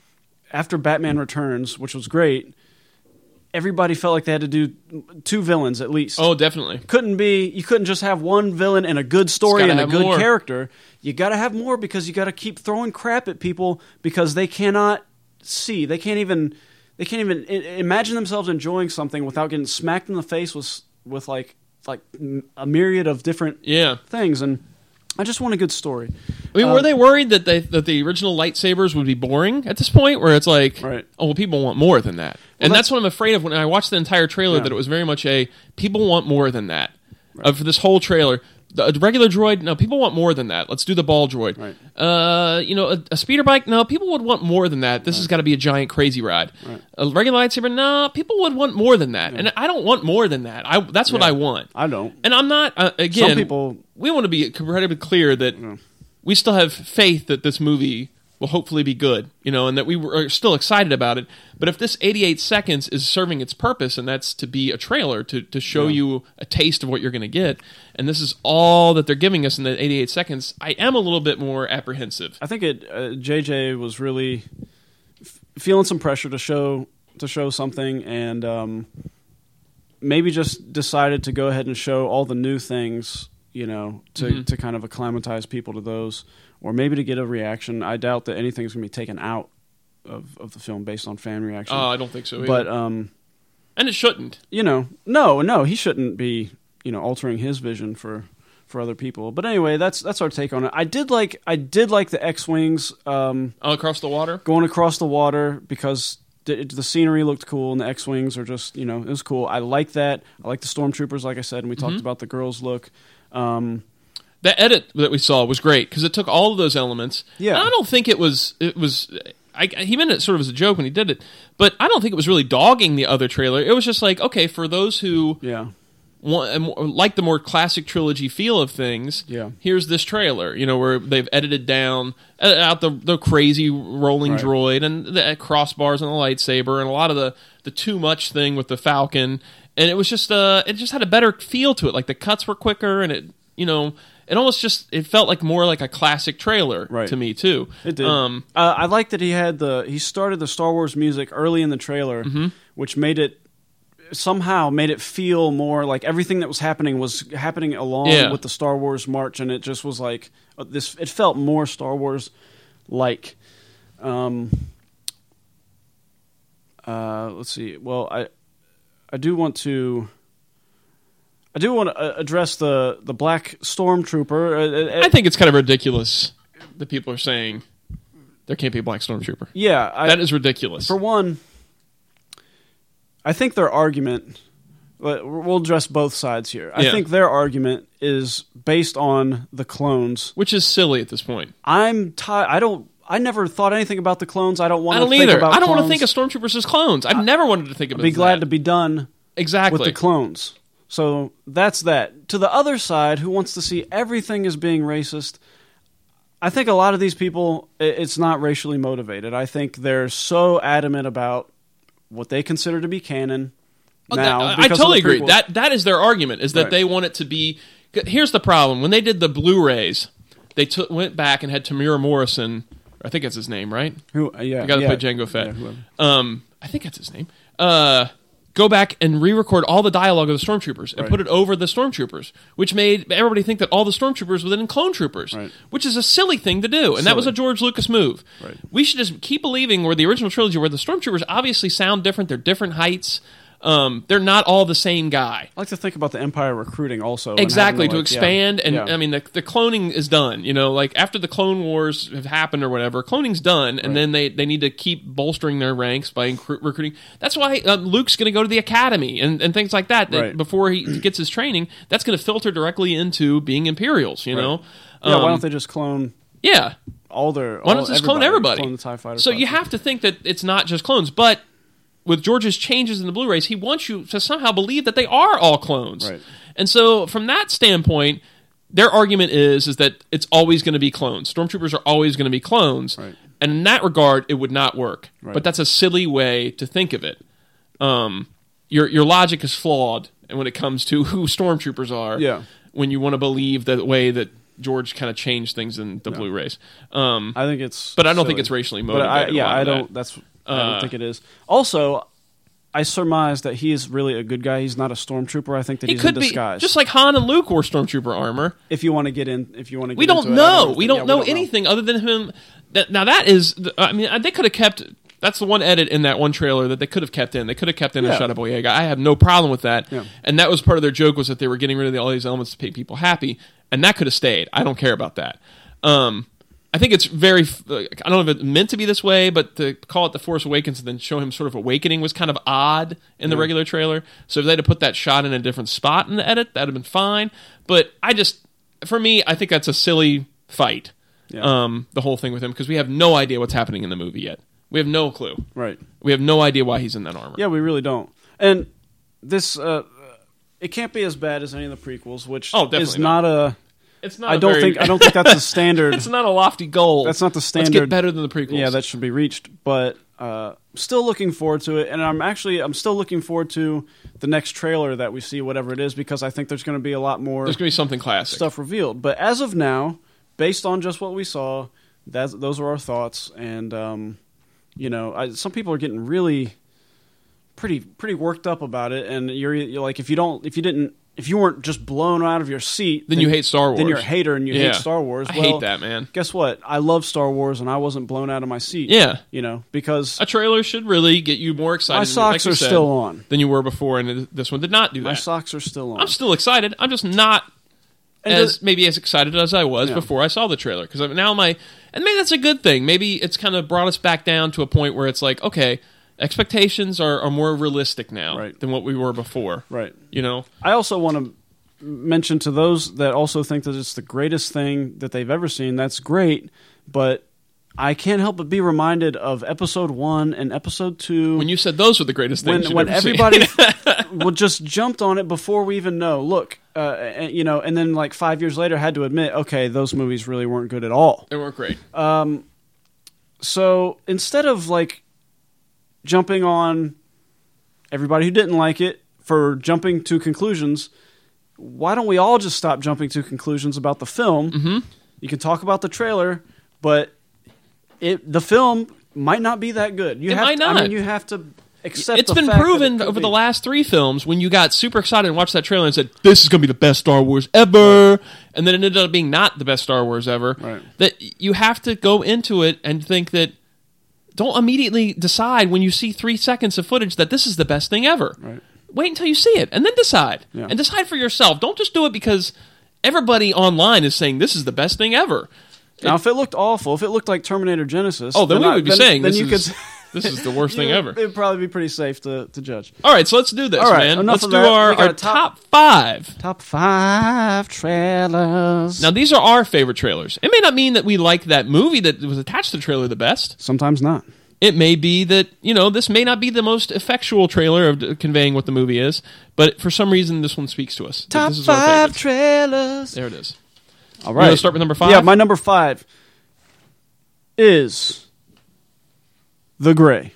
after Batman Returns, which was great. Everybody felt like they had to do two villains at least. Oh, definitely. Couldn't be you couldn't just have one villain and a good story gotta and a have good more. character. You got to have more because you got to keep throwing crap at people because they cannot see. They can't even they can't even I- imagine themselves enjoying something without getting smacked in the face with with like like a myriad of different Yeah. things. And I just want a good story. I mean, Uh, were they worried that they that the original lightsabers would be boring at this point? Where it's like, Right. oh, well, people want more than that, and that's- that's what I'm afraid of when I watched the entire trailer. Yeah. That it was very much a people want more than that. Uh, for this whole trailer, the a regular droid, no, people want more than that. Let's do the ball droid. Right. Uh, you know, a, a speeder bike, no, people would want more than that. This has got to be a giant crazy ride. Right. A regular lightsaber, no, people would want more than that, and I don't want more than that. I that's what Yeah. I want. I don't. And I'm not uh, again. Some people- we want to be incredibly clear that we still have faith that this movie will hopefully be good, you know, and that we were still excited about it. But if this eighty-eight seconds is serving its purpose, and that's to be a trailer to to show you a taste of what you're going to get, and this is all that they're giving us in the eighty-eight seconds, I am a little bit more apprehensive. I think it. Uh, J J was really f- feeling some pressure to show to show something, and um, maybe just decided to go ahead and show all the new things, you know, to Mhm. to kind of acclimatize people to those, or maybe to get a reaction. I doubt that anything's going to be taken out of, of the film based on fan reaction. Oh, I don't think so either. but um, and it shouldn't. you know, no, no, he shouldn't be, you know, altering his vision for. For other people, but anyway, that's that's our take on it. I did like I did like the X-wings. Um, All across the water? going across the water because the, the scenery looked cool and the X-wings are just, you know, it was cool. I like that. I like the stormtroopers, like I said, and we talked about the girls' look. Um, The edit that we saw was great because it took all of those elements. Yeah. And I don't think it was it was I, he meant it sort of as a joke when he did it, but I don't think it was really dogging the other trailer. It was just like, okay, for those who Yeah. want, like the more classic trilogy feel of things, Yeah. here's this trailer, you know, where they've edited down uh, out the the crazy rolling Right. droid and the crossbars and the lightsaber and a lot of the the too much thing with the Falcon, and it was just uh it just had a better feel to it. Like the cuts were quicker, and it you know it almost just it felt like more like a classic trailer Right. to me too. It did. Um, uh, I like that he had the he started the Star Wars music early in the trailer, Mm-hmm. which made it somehow made it feel more like everything that was happening was happening along Yeah. with the Star Wars march, and it just was like uh, this. It felt more Star Wars like. Um, uh, let's see. Well, I I do want to. I do want to uh, address the, the black stormtrooper. Uh, uh, I think it's kind of ridiculous that people are saying there can't be a black stormtrooper. yeah, I, That is ridiculous. for one, I think their argument. We'll address both sides here. I Yeah. think their argument is based on the clones. Which is silly at this point. I'm ti I don't. I never thought anything about the clones. I don't want I to don't think either. about. I don't want to clones. think of stormtroopers as clones. I've never wanted to think of I'd them be as glad that. to be done exactly with the clones. So that's that. To the other side, who wants to see everything as being racist, I think a lot of these people, i- it's not racially motivated. I think they're so adamant about what they consider to be canon Oh, now. that- I because of totally the agree. prequels. That that is their argument, is that Right. they want it to be. Here's the problem: when they did the Blu-rays, they took went back and had Tamira Morrison. I think that's his name, right? Who, uh, yeah, The guy that yeah, played Jango Fett. yeah, whoever. um, I think that's his name. Uh, go back and re-record all the dialogue of the stormtroopers and Right. put it over the stormtroopers, which made everybody think that all the stormtroopers were then clone troopers, Right. which is a silly thing to do, and that was a Silly. George Lucas move. Right. We should just keep believing where the original trilogy, where the stormtroopers obviously sound different, they're different heights, um, they're not all the same guy. I like to think about the Empire recruiting also. and Exactly, having to like, yeah, expand, and yeah. I mean, the, the cloning is done. You know, like after the Clone Wars have happened or whatever, cloning's done, and Right. then they, they need to keep bolstering their ranks by incru- recruiting. That's why uh, Luke's going to go to the academy and, and things like that, that Right. before he gets his training. That's going to filter directly into being Imperials, you Right. know? Yeah, Um, why don't they just clone Yeah. all their? Why all, don't they just clone everybody? Clone the TIE fighter. So you platform. have to think that it's not just clones, but with George's changes in the Blu-rays, he wants you to somehow believe that they are all clones. Right. And so from that standpoint, their argument is is that it's always going to be clones. Stormtroopers are always going to be clones. Right. And in that regard, it would not work. Right. But that's a silly way to think of it. Um, your your logic is flawed when it comes to who stormtroopers are. Yeah. When you want to believe the way that George kind of changed things in the Blu-rays. Um, I think it's, but I don't think silly. it's racially But motivated. I, a yeah, lot I of that. don't. That's I Uh, don't think it is. Also, I surmise that he is really a good guy. He's not a stormtrooper. I think that He he's could in be disguise. just like Han and Luke wore stormtrooper armor. if you want to get in, if you want to, get We don't into it, I know. don't We think- don't yeah, know anything other than him. That, now that is, I mean, they could have kept. That's the one edit in that one trailer that they could have kept in. They could have kept in a Yeah. shot of Boyega. I have no problem with that. Yeah. And that was part of their joke, was that they were getting rid of the, all these elements to make people happy, and that could have stayed. I don't care about that. Um, I think it's very. I don't know if it's meant to be this way, but to call it The Force Awakens and then show him sort of awakening was kind of odd in the Yeah. regular trailer. So if they'd have put that shot in a different spot in the edit, that'd have been fine. But I just, for me, I think that's a silly fight. Yeah. Um, the whole thing with him, because we have no idea what's happening in the movie yet. We have no clue. Right. We have no idea why he's in that armor. Yeah, we really don't. And this, uh, it can't be as bad as any of the prequels, which Oh, definitely is not a. It's not. I a don't very- think. I don't think that's a standard. it's not a lofty goal. That's not the Let's standard. get better than the prequels. Yeah, that should be reached. But uh, still looking forward to it, and I'm actually I'm still looking forward to the next trailer that we see, whatever it is, because I think there's going to be a lot more There's gonna be something classic. stuff revealed. But as of now, based on just what we saw, that's, those are our thoughts. And um, you know, I, some people are getting really pretty pretty worked up about it, and you're, you're like, if you don't, if you didn't. If you weren't just blown out of your seat, Then you hate Star Wars. Then you're a hater and you Yeah. hate Star Wars. I Well, hate that, man. Guess what? I love Star Wars, and I wasn't blown out of my seat. Yeah. You know, because A trailer should really get you more excited. my socks like you are said, still on. than you were before, and this one did not do My that. socks are still on. I'm still excited. I'm just not And as does- maybe as excited as I was Yeah. before I saw the trailer, because now my and maybe that's a good thing. Maybe it's kind of brought us back down to a point where it's like, okay, expectations are, are more realistic now Right. than what we were before. Right. You know, I also want to mention to those that also think that it's the greatest thing that they've ever seen. That's great, but I can't help but be reminded of episode one and episode two. When you said those were the greatest things, when, when ever everybody seen. well, just jumped on it before we even know. Look, uh, and, you know, and then like five years later, had to admit, okay, those movies really weren't good at all. They weren't great. Um, so instead of like jumping on everybody who didn't like it for jumping to conclusions, why don't we all just stop jumping to conclusions about the film? Mm-hmm. You can talk about the trailer, but it the film might not be that good. You It have might to, not. I mean, you have to accept. It's the been fact that it proven could over be. the last three films when you got super excited and watched that trailer and said, this is going to be the best Star Wars ever, and then it ended up being not the best Star Wars ever, Right. that you have to go into it and think that, don't immediately decide when you see three seconds of footage that this is the best thing ever. Right. Wait until you see it, and then decide. Yeah. And decide for yourself. Don't just do it because everybody online is saying this is the best thing ever. Now, if it looked awful, if it looked like Terminator Genesis, Oh, then, we I- would be then, saying then this, you is, could, this is the worst thing you- ever. It'd probably be pretty safe to, to judge. All right, so let's do this, All right, man. enough Let's of do that. our, We got our a top- top five. Top five trailers. Now, these are our favorite trailers. It may not mean that we like that movie that was attached to the trailer the best. Sometimes not. It may be that, you know, this may not be the most effectual trailer of d- conveying what the movie is, but for some reason, this one speaks to us. Top this is our five favorites. trailers. There it is. All You right. want to start with number five? Yeah, my number five is The Gray.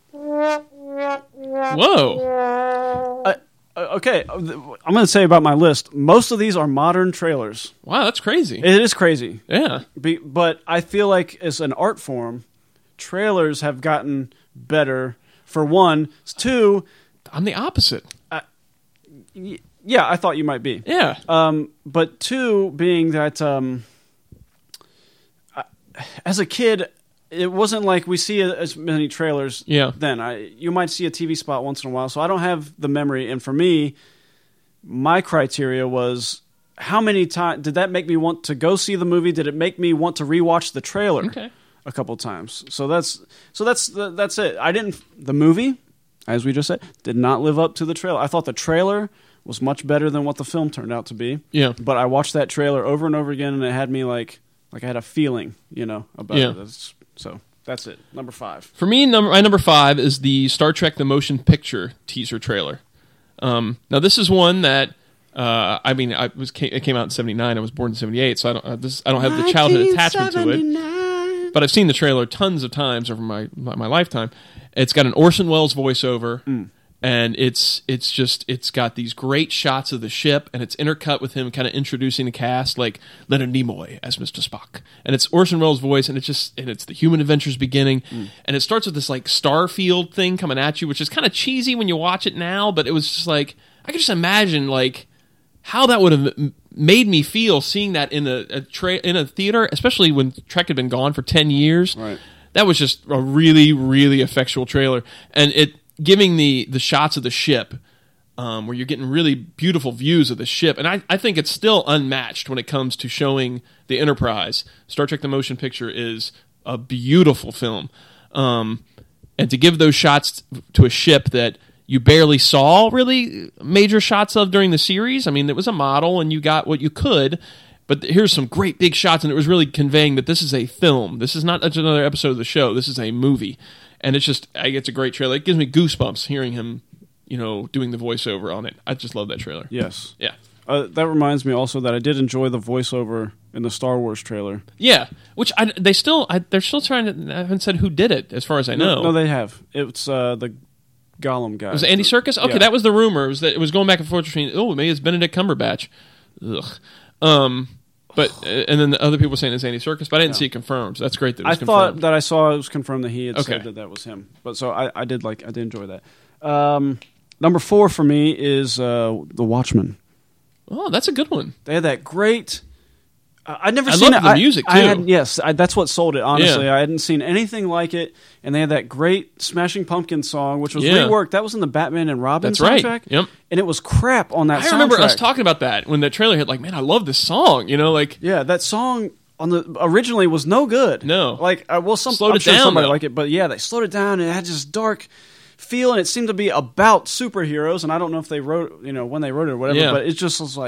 Whoa. Uh, okay, I'm going to say about my list, most of these are modern trailers. Wow, that's crazy. It is crazy. yeah. Be, but I feel like as an art form, trailers have gotten better. For one, two, I'm the opposite. y- yeah, I thought you might be. Yeah. Um, but two, being that um, I, as a kid, it wasn't like we see as many trailers. Yeah. Then I, you might see a T V spot once in a while, so I don't have the memory. And for me, my criteria was how many times did that make me want to go see the movie? Did it make me want to rewatch the trailer? Okay. A couple times. So that's so that's that's it. I didn't the movie, as we just said, did not live up to the trailer. I thought the trailer was much better than what the film turned out to be. Yeah. But I watched that trailer over and over again, and it had me like like I had a feeling, you know, about Yeah. it. That's, so that's it. Number five. For me, number my number five is the Star Trek: The Motion Picture teaser trailer. Um, now, this is one that uh, I mean, I was it came out in seventy-nine. I was born in seventy-eight, so I don't uh, this I don't have the childhood attachment to it. But I've seen the trailer tons of times over my my, my lifetime. It's got an Orson Welles voiceover, Mm. and it's it's just it's got these great shots of the ship, and it's intercut with him kind of introducing the cast, like Leonard Nimoy as Mister Spock, and it's Orson Welles' voice, and it's just and it's the human adventures beginning, Mm. and it starts with this like Starfield thing coming at you, which is kind of cheesy when you watch it now, but it was just like I could just imagine like how that would have m- made me feel seeing that in a, a tra- in a theater, especially when Trek had been gone for ten years. Right. That was just a really, really effectual trailer, and it giving the the shots of the ship, um, where you're getting really beautiful views of the ship, and I, I think it's still unmatched when it comes to showing the Enterprise. Star Trek: The Motion Picture is a beautiful film, um, and to give those shots to a ship that you barely saw really major shots of during the series. I mean, it was a model, and you got what you could. But here's some great big shots, and it was really conveying that this is a film. This is not just another episode of the show. This is a movie, and it's just it's a great trailer. It gives me goosebumps hearing him, you know, doing the voiceover on it. I just love that trailer. Yes. Yeah, Uh, that reminds me also that I did enjoy the voiceover in the Star Wars trailer. yeah. Which I, they still I, they're still trying to. I haven't said who did it, as far as I know. No, no they have. It's uh, the Gollum guy. Was it Andy Serkis? Okay, Yeah. that was the rumor. It was that it was going back and forth between, oh, maybe it's Benedict Cumberbatch. Ugh. Um, but uh, and then the other people saying it's Andy Serkis, but I didn't Yeah. see it confirmed. So that's great that it I was thought confirmed. that I saw it was confirmed that he had Okay. said that that was him. But so I, I did like I did enjoy that. Um, number four for me is uh, The Watchmen. Oh, that's a good one. They had that great. Uh, I'd never I seen loved it. the I- music, I too. had, yes, I, that's what sold it. Honestly, Yeah. I hadn't seen anything like it, and they had that great Smashing Pumpkins song, which was Yeah. reworked. That was in the Batman and Robin That's soundtrack. right. Yep. And it was crap on that. I remember us soundtrack. talking about that when the trailer hit. Like, man, I love this song. You know, like Yeah, that song on the originally was no good. No. like uh, well, some Slowed I'm it sure down, somebody though. liked it, but yeah, they slowed it down and it had this dark feel, and it seemed to be about superheroes. And I don't know if they wrote, you know, when they wrote it or whatever, Yeah. but it just was like,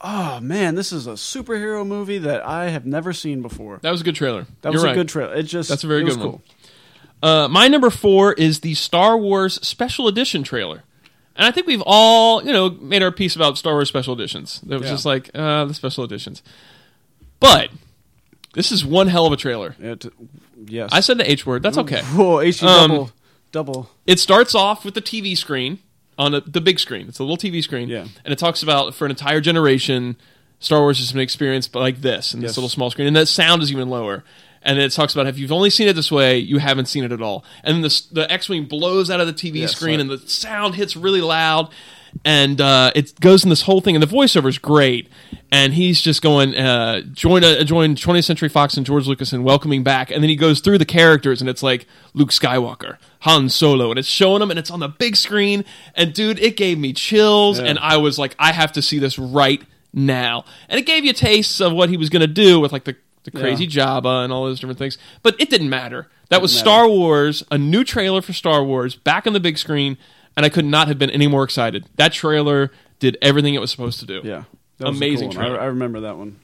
oh man, this is a superhero movie that I have never seen before. That was a good trailer. That You're was a right. good trailer. It just That's a very it good was one. cool. Uh, my number four is the Star Wars Special Edition trailer. And I think we've all, you know, made our piece about Star Wars Special Editions. It was Yeah. just like, uh, the Special Editions. But this is one hell of a trailer. It, yes. I said the H word. That's okay. Whoa, H D Um, double double. It starts off with the T V screen on a, the big screen. It's a little T V screen. Yeah. And it talks about, for an entire generation, Star Wars has been experienced like this, in this Yes. little small screen. And that sound is even lower. And then it talks about if you've only seen it this way, you haven't seen it at all. And then the, the X-Wing blows out of the T V Yeah, screen, sorry. and the sound hits really loud. And uh, it goes in this whole thing, and the voiceover is great. And he's just going, uh, join uh, join twentieth Century Fox and George Lucas in welcoming back. And then he goes through the characters, and it's like Luke Skywalker, Han Solo, and it's showing them, and it's on the big screen. And dude, it gave me chills, Yeah. and I was like, I have to see this right now. And it gave you tastes of what he was going to do with like the the crazy Jabba and all those different things. But it didn't matter. That was Didn't Star Wars, a new trailer for Star Wars, back on the big screen, and I could not have been any more excited. That trailer did everything it was supposed to do. Yeah. That was a Amazing cool one. trailer. I, I remember that one.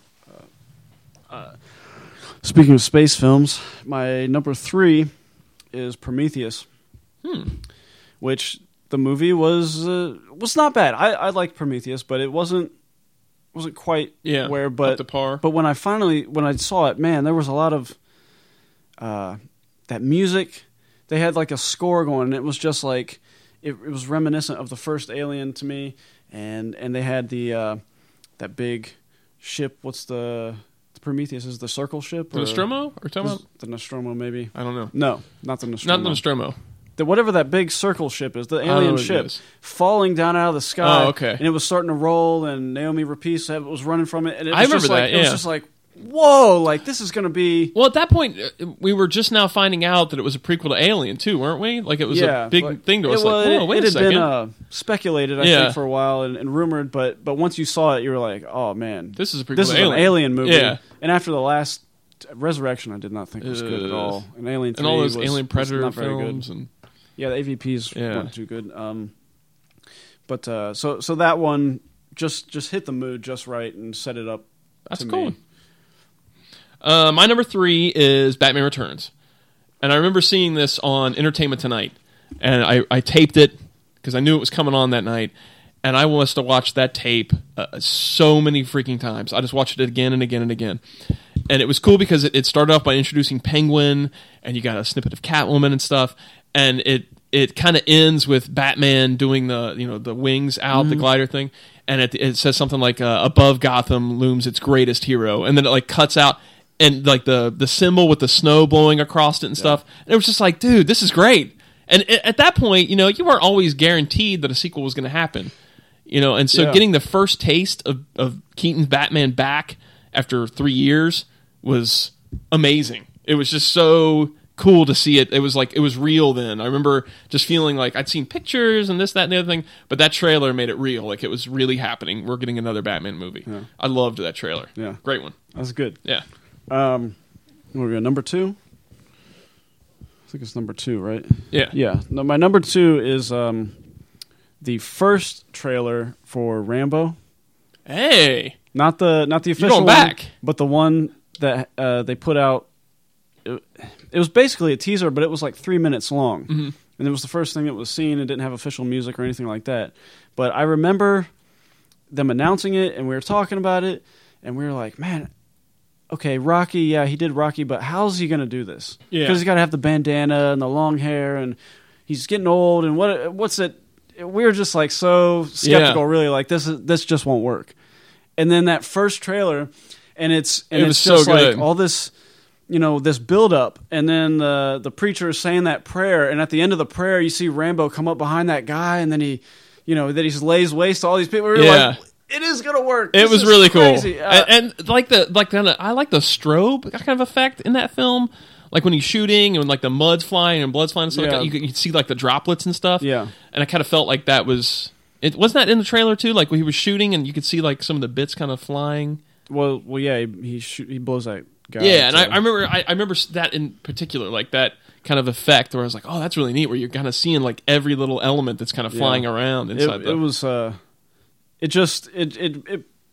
Uh, uh, speaking of space films, my number three is Prometheus, Hmm. which the movie was uh, was not bad. I, I liked Prometheus, but it wasn't wasn't quite Yeah, where. up But to par. but when I finally when I saw it, man, there was a lot of uh, that music. They had like a score going, and it was just like it, it was reminiscent of the first Alien to me. And and they had the uh, that big ship. What's the, the Prometheus? Is the circle ship? The or- Nostromo? Or talking is about? the Nostromo, maybe. I don't know. No, not the Nostromo. Not the Nostromo. The, whatever that big circle ship is, the don't know alien what it ship, is. falling down out of the sky. Oh, okay. And it was starting to roll, and Naomi Rapace had- was running from it. And it was I remember just like, that, It was yeah. just like, whoa, like this is going to be. Well, at that point, uh, we were just now finding out that it was a prequel to Alien, too, weren't we? Like, it was yeah, a big but thing to us. It, Like, was, whoa, wait it a had second. been uh, speculated, I Yeah. think, for a while and, and rumored, but but once you saw it, you were like, oh man, This is a prequel this to is Alien. an Alien movie. Yeah. And after the last Resurrection, I did not think was good at Uh, all. And Alien three And all those was, Alien was Predator not very films. good. and Yeah, the A V Ps Yeah. weren't too good. Um, but uh, so so that one just just hit the mood just right and set it up. That's to cool. me. Uh, my number three is Batman Returns. And I remember seeing this on Entertainment Tonight. And I, I taped it because I knew it was coming on that night. And I must have watched that tape uh, so many freaking times. I just watched it again and again and again. And it was cool because it, it started off by introducing Penguin, and you got a snippet of Catwoman and stuff. And it it kind of ends with Batman doing the you know the wings out, the glider thing. And it, it says something like uh, "Above Gotham looms its greatest hero," and then it like cuts out and like the the symbol with the snow blowing across it and stuff. And it was just like, dude, this is great. And a- at that point, you know, you weren't always guaranteed that a sequel was going to happen. You know, and so Yeah. getting the first taste of, of Keaton's Batman back after three years was amazing. It was just so cool to see it. It was like, it was real then. I remember just feeling like I'd seen pictures and this, that, and the other thing, but that trailer made it real. Like it was really happening. We're getting another Batman movie. Yeah. I loved that trailer. Yeah. Great one. That's good. Yeah. Um, where we go? Number two. I think it's number two, right? Yeah. Yeah. No, my number two is um, the first trailer for Rambo. Hey. Not the not the official going one, back. but the one that uh, they put out. It, it was basically a teaser, but it was like three minutes long, Mhm. and it was the first thing that was seen. It didn't have official music or anything like that. But I remember them announcing it, and we were talking about it, and we were like, "Man, okay, Rocky, yeah, he did Rocky, but how's he going to do this? Yeah. Because he's got to have the bandana and the long hair, and he's getting old, and what what's it?" We were just like so skeptical, Yeah. really, like this is this just won't work. And then that first trailer, and it's and It it's was so just like good. all this, you know, this build up, and then the the preacher is saying that prayer, and at the end of the prayer, you see Rambo come up behind that guy, and then he, you know, that he lays waste to all these people. We were Yeah. like, it is gonna work. It This was is really crazy. cool, Uh, and, and like the like kind of I like the strobe kind of effect in that film, like when he's shooting and like the mud's flying and blood's flying and stuff Yeah. like that. You could, you could see like the droplets and stuff. Yeah. and I kind of felt like that was it. Wasn't that in the trailer too? Like when he was shooting and you could see like some of the bits kind of flying. well, well, yeah, he he, shoot, he blows that guy. Yeah, and I, so- I remember I, I remember that in particular, like that kind of effect where I was like, oh, that's really neat. Where you're kind of seeing like every little element that's kind of Yeah. flying around it, inside. the, it was uh, it just it it it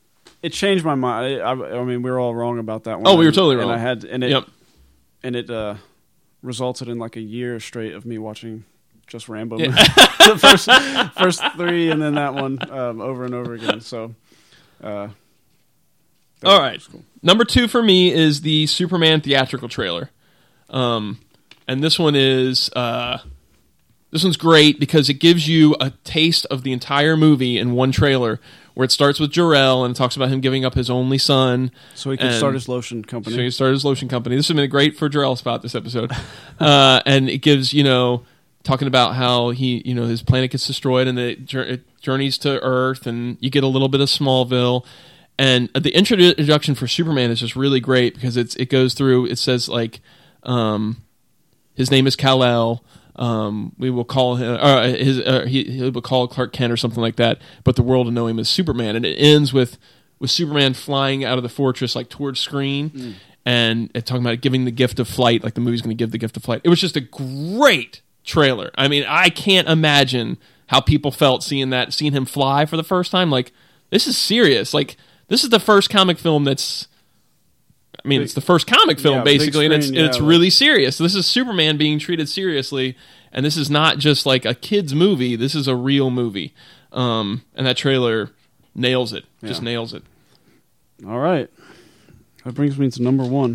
it changed my mind. I, I, I mean, we were all wrong about that one. Oh, we were and, totally wrong. And I had, and it, Yep. and it uh, resulted in like a year straight of me watching just Rambo Yeah. movies. the first, first three, and then that one um, over and over again. So, uh, all right. Cool. Number two for me is the Superman theatrical trailer, um, and this one is uh, this one's great because it gives you a taste of the entire movie in one trailer. Where it starts with Jor-El and it talks about him giving up his only son. So he could and, start his lotion company. So he started his lotion company. This has been a great for Jor-El spot, this episode. uh, and it gives, you know, talking about how he, you know, his planet gets destroyed and it, it journeys to Earth and you get a little bit of Smallville. And the introduction for Superman is just really great because it's it goes through, it says like, um, his name is Kal-El. Um, we will call him, uh, his, uh, he, he will call Clark Kent or something like that, but the world will know him as Superman. And it ends with, with Superman flying out of the fortress, like towards screen, mm. and it talking about giving the gift of flight, like the movie's going to give the gift of flight. It was just a great trailer. I mean, I can't imagine how people felt seeing that, seeing him fly for the first time. Like, this is serious. Like, this is the first comic film that's, I mean, big, it's the first comic film, yeah, basically, screen, and it's yeah, it's like, really serious. This is Superman being treated seriously, and this is not just like a kid's movie. This is a real movie. Um, and that trailer nails it. Yeah. Just nails it. All right. That brings me to number one.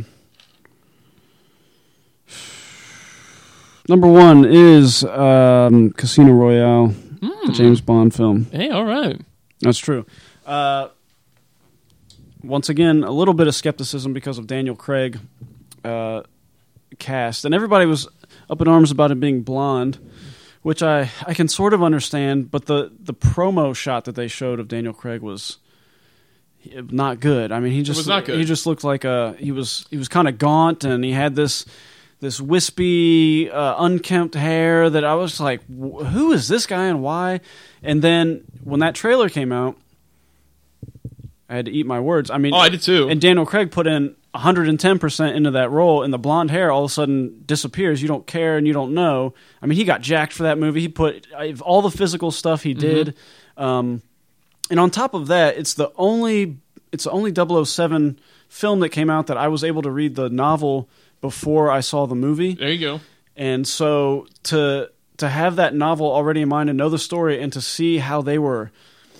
Number one is um, Casino Royale, mm. the James Bond film. Hey, all right. That's true. Uh Once again, a little bit of skepticism because of Daniel Craig uh, cast. And everybody was up in arms about him being blonde, which I, I can sort of understand. But the, the promo shot that they showed of Daniel Craig was not good. I mean, he just it was not good. He just looked like a he was he was kind of gaunt, and he had this this wispy, uh, unkempt hair that I was like, who is this guy and why? And then when that trailer came out, I had to eat my words. I mean, oh, I did too. And Daniel Craig put in one hundred ten percent into that role, and the blonde hair all of a sudden disappears. You don't care and you don't know. I mean, he got jacked for that movie. He put all the physical stuff he did. Mm-hmm. Um, and on top of that, it's the only it's the only double oh seven film that came out that I was able to read the novel before I saw the movie. There you go. And so to to have that novel already in mind and know the story and to see how they were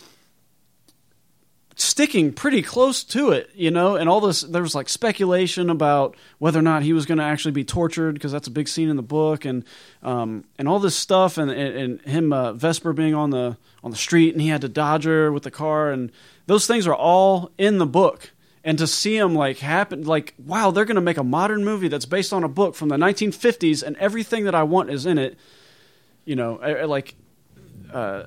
sticking pretty close to it, you know, and all this, there was like speculation about whether or not he was going to actually be tortured because that's a big scene in the book, and um, and all this stuff, and and, and him uh, Vesper being on the on the street, and he had to dodge her with the car, and those things are all in the book. And to see him like happen, like wow, they're going to make a modern movie that's based on a book from the nineteen fifties, and everything that I want is in it. You know, I, I like. Uh,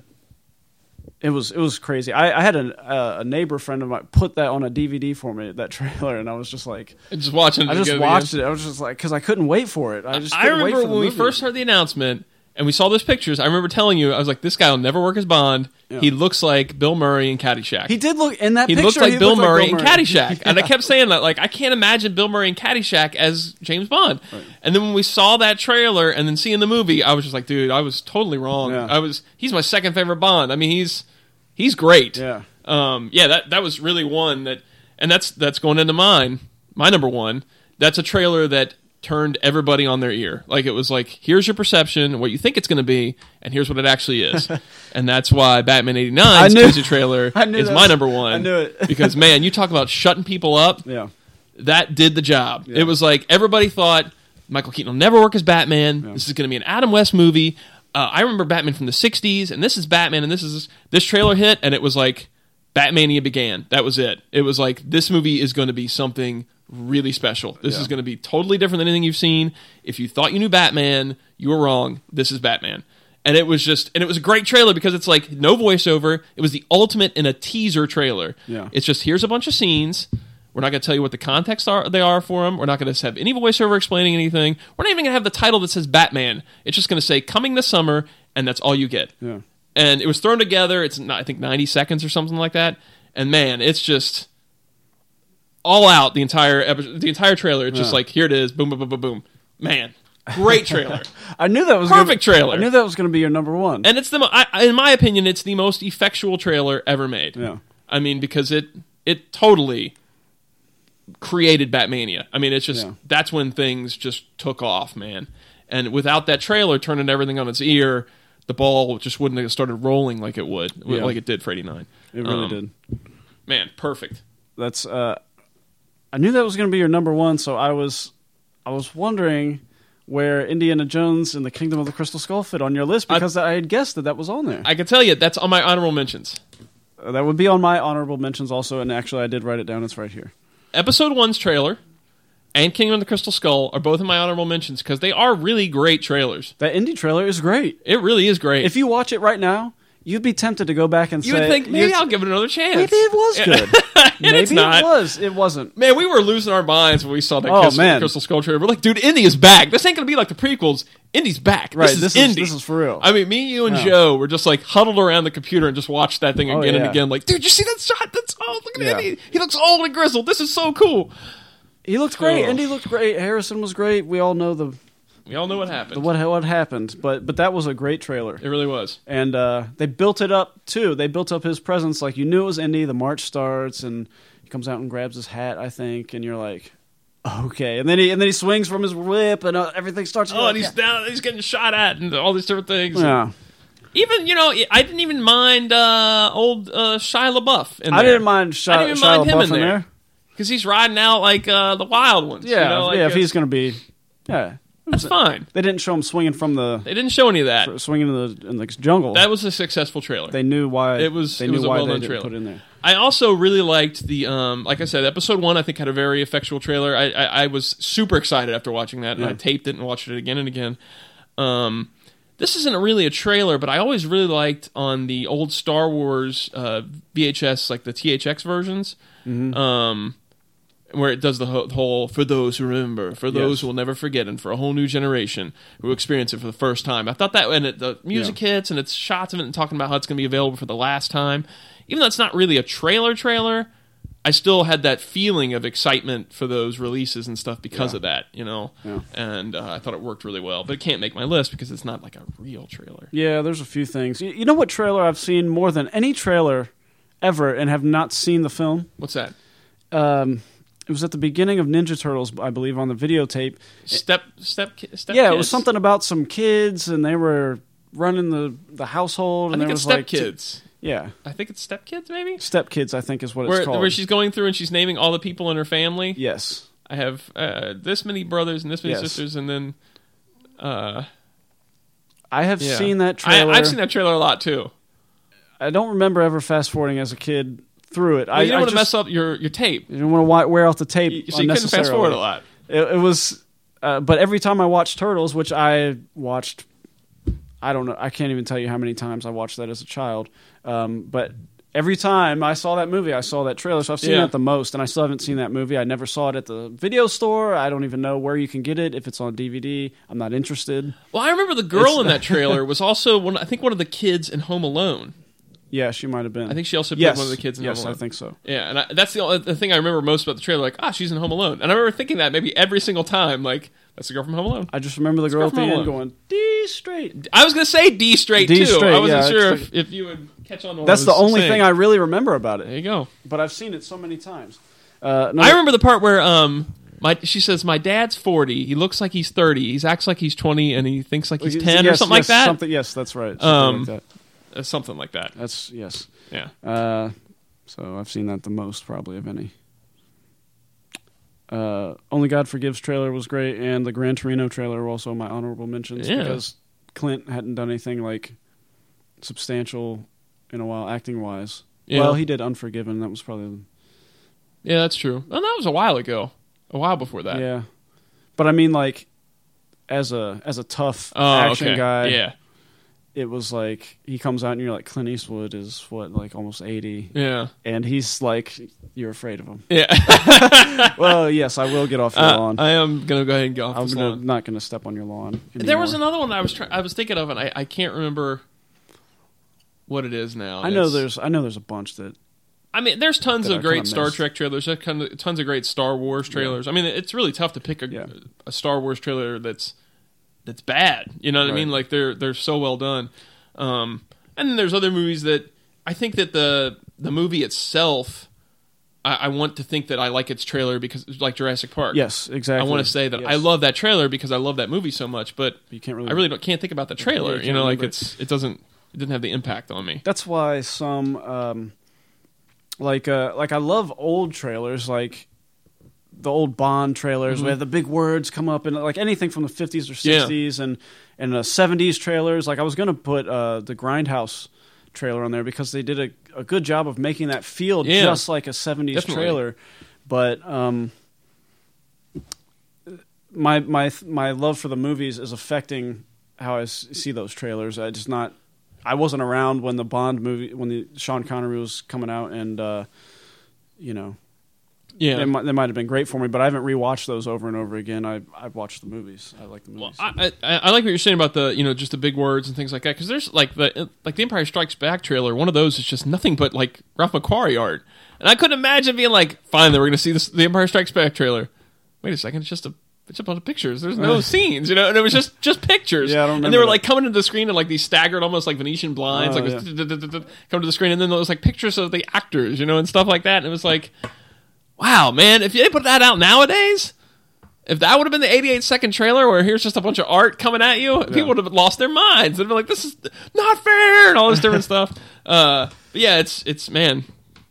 It was it was crazy. I, I had a, a neighbor friend of mine put that on a D V D for me, that trailer, and I was just like, just watching. I just watched it. I was just like, because I couldn't wait for it. I just I remember wait for the when movie. we first heard the announcement and we saw those pictures. I remember telling you, I was like, this guy will never work as Bond. Yeah. He looks like Bill Murray in Caddyshack. He did look in that. He picture, looked like he Bill looked Murray like Bill in Murray. Caddyshack, yeah. And I kept saying that, like, I can't imagine Bill Murray in Caddyshack as James Bond. Right. And then when we saw that trailer and then seeing the movie, I was just like, dude, I was totally wrong. Yeah. I was. He's my second favorite Bond. I mean, he's. He's great. Yeah. Um, yeah, that that was really one that, and that's that's going into mine. My number one. That's a trailer that turned everybody on their ear. Like, it was like, here's your perception, what you think it's going to be, and here's what it actually is. And that's why Batman eighty-nine's teaser trailer is my number one. I knew it. Because, man, you talk about shutting people up. Yeah. That did the job. Yeah. It was like everybody thought Michael Keaton will never work as Batman. Yeah. This is going to be an Adam West movie. Uh, I remember Batman from the sixties, and this is Batman, and this is this trailer hit, and it was like Batmania began. That was it. It was like, this movie is going to be something really special. This yeah. is going to be totally different than anything you've seen. If you thought you knew Batman, you were wrong. This is Batman. And it was just, and it was a great trailer because it's like no voiceover. It was the ultimate in a teaser trailer. Yeah. It's just, here's a bunch of scenes. We're not going to tell you what the context are they are for them. We're not going to have any voiceover explaining anything. We're not even going to have the title that says Batman. It's just going to say coming this summer, and that's all you get. Yeah. And it was thrown together. It's not, I think ninety seconds or something like that. And man, it's just all out the entire episode, the entire trailer. It's yeah. just like, here it is, boom, boom, boom, boom, boom. Man, great trailer. I knew that was perfect gonna, trailer. I knew that was going to be your number one. And it's the, I, in my opinion, it's the most effectual trailer ever made. Yeah. I mean, because it it totally created Batmania. I mean, it's just Yeah. that's when things just took off, man. And without that trailer turning everything on its ear, the ball just wouldn't have started rolling like it would, Yeah. like it did for eighty-nine. It really Um, did. Man, perfect. That's. Uh, I knew that was going to be your number one, so I was, I was wondering where Indiana Jones and the Kingdom of the Crystal Skull fit on your list because I, I had guessed that that was on there. I can tell you that's on my honorable mentions. Uh, that would be on my honorable mentions also, and actually I did write it down. It's right here. Episode one's trailer and Kingdom of the Crystal Skull are both in my honorable mentions because they are really great trailers. That indie trailer is great. It really is great. If you watch it right now, you'd be tempted to go back and you say, would think maybe you'd- I'll give it another chance. maybe it was good. and maybe it's not. it was. It wasn't. Man, we were losing our minds when we saw that Oh, Crystal, man. Crystal Skull trailer. We're like, dude, Indy is back. This ain't going to be like the prequels. Indy's back. Right. This is This Indy. is this is for real. I mean, me, you, and Yeah. Joe were just like huddled around the computer and just watched that thing Oh, again and yeah. again. Like, dude, you see that shot? That's oh, look at Yeah. Indy. He looks old and grizzled. This is so cool. He looked great. Oh. Indy looked great. Harrison was great. We all know the, We all know what happened. the what what happened, but but that was a great trailer. It really was. And uh, they built it up too. They built up his presence like you knew it was Indy. The march starts and he comes out and grabs his hat, I think, and you're like, okay. And then he and then he swings from his whip and uh, everything starts. Oh, and he's down. He's getting shot at and all these different things. Yeah. Even, you know, I didn't even mind uh, old uh, Shia LaBeouf in there. I didn't mind Shia, I didn't even Shia mind him LaBeouf in in there. there. Because he's riding out like uh, the wild ones. Yeah, you know, like yeah. If it's- he's going to be, yeah, That's fine. they didn't show him swinging from the They didn't show any of that. swinging in the in the jungle. That was a successful trailer. they knew why It was- They it knew was a why well-known they didn't trailer. put it in there. I also really liked the, um, like I said, episode one I think had a very effectual trailer. I, I, I was super excited after watching that, and Yeah. I taped it and watched it again and again. Um, this isn't really a trailer, but I always really liked on the old Star Wars uh, V H S, like the T H X versions, Mm-hmm. um, where it does the whole, whole "for those who remember, for those Yes. who will never forget, and for a whole new generation who experience it for the first time." I thought that, and it, the music Yeah. hits, and it's shots of it, and talking about how it's going to be available for the last time. Even though it's not really a trailer trailer, I still had that feeling of excitement for those releases and stuff because Yeah. of that, you know. Yeah. And uh, I thought it worked really well, but it can't make my list because it's not like a real trailer. Yeah, there's a few things. You, you know what trailer I've seen more than any trailer ever and have not seen the film? What's that? Um, it was at the beginning of Ninja Turtles, I believe, on the videotape. Step, step, ki- step. yeah, kids. it was something about some kids and they were running the, the household. I And think there it's was step like two- kids. yeah, I think it's step kids, maybe. Step Kids, I think is what it's Where, called. where she's going through and she's naming all the people in her family. yes, I have uh, this many brothers and this many Yes. sisters, and then uh, I have yeah. seen that I, trailer. I've seen that trailer a lot too. I don't remember ever fast forwarding as a kid through it. Well, I, you don't I want to just, mess up your, your tape, You don't want to wear off the tape You- so you couldn't unnecessarily. fast forward a lot. It, it was, uh, but every time I watched Turtles, which I watched, I don't know, I can't even tell you how many times I watched that as a child. Um, but every time I saw that movie, I saw that trailer. So I've seen Yeah. that the most, and I still haven't seen that movie. I never saw it at the video store. I don't even know where you can get it. If it's on D V D, I'm not interested. Well, I remember the girl It's- in that trailer was also one. I think one of the kids in Home Alone. Yeah, she might have been. I think she also played yes, one of the kids in yes, Home Alone. I think so. Yeah, and I, that's the only, the thing I remember most about the trailer. Like, ah, she's in Home Alone, and I remember thinking that maybe every single time. Like, that's the girl from Home Alone. I just remember the girl at from the Home end Alone. going D straight. I was gonna say D straight D too. straight, I wasn't yeah, sure it's if, if you would catch on. To what That's I the was only saying. thing I really remember about There it. you go. But I've seen it so many times. Uh, another- I remember the part where um my she says my dad's forty. He looks like he's thirty. He acts like he's twenty, and he thinks like he's ten or Yes, something yes, like that. Something, yes, that's right. Something Um, like that. Uh, something like that. That's yes. Yeah. Uh, so I've seen that the most probably of any. Uh, Only God Forgives trailer was great, and the Gran Torino trailer were also my honorable mentions Yeah. because Clint hadn't done anything like substantial in a while, acting wise. Yeah. Well, he did Unforgiven. That was probably Yeah, that's true. Well, that was a while ago. A while before that. yeah. But I mean, like as a as a tough Oh, action okay. guy, Yeah. it was like he comes out and you're like Clint Eastwood is what like almost eighty, Yeah. and he's like you're afraid of him. Yeah. Well, yes, I will get off your Uh, lawn. I am gonna go ahead and go off I'm this gonna, lawn. not going to step on your lawn. There was anymore. another one I was try- I was thinking of, and I, I can't remember what it is now. I know It's- there's I know there's a bunch that I mean, there's tons that of I great kinda Star missed. Trek trailers. There's kind of, tons of great Star Wars trailers. I mean, it's really tough to pick a, Yeah. a Star Wars trailer that's that's bad. You know what I Right. mean? Like they're they're so well done. Um, and then there's other movies that I think that the the movie itself I, I want to think that I like its trailer because like Jurassic Park. Yes, exactly. I want to say that yes. I love that trailer because I love that movie so much, but you can't really, I really don't, can't think about the trailer. Yeah, you you know, like remember. it's it doesn't it didn't have the impact on me. That's why some um, like uh, like I love old trailers, like the old Bond trailers Mm-hmm. where the big words come up, and like anything from the fifties or sixties, yeah. and and the seventies trailers. Like I was gonna put uh, the Grindhouse trailer on there because they did a, a good job of making that feel yeah. just like a seventies Definitely. trailer. But um, my my my love for the movies is affecting how I s- see those trailers. I just not. I wasn't around when the Bond movie, when the Sean Connery was coming out, and uh, you know, Yeah, they might, they might have been great for me. But I haven't rewatched those over and over again. I I've watched the movies. I like the movies. Well, I, I I like what you're saying about the you know just the big words and things like that because there's like the like the Empire Strikes Back trailer. One of those is just nothing but like Ralph McQuarrie art, and I couldn't imagine being like, fine, then we're going to see this the Empire Strikes Back trailer. Wait a second, it's just a it's a bunch of pictures. There's no scenes, you know, and it was just just pictures. Yeah, I don't and they remember were that. like coming to the screen and like these staggered, almost like Venetian blinds, Oh, like yeah. come to the screen, and then there was like pictures of the actors, you know, and stuff like that. And it was like, wow, man, if they put that out nowadays. If that would have been the eighty-eight second trailer where here's just a bunch of art coming at you, people would have lost their minds. They'd be like, this is not fair, and all this different stuff. Uh, but yeah, it's, it's man,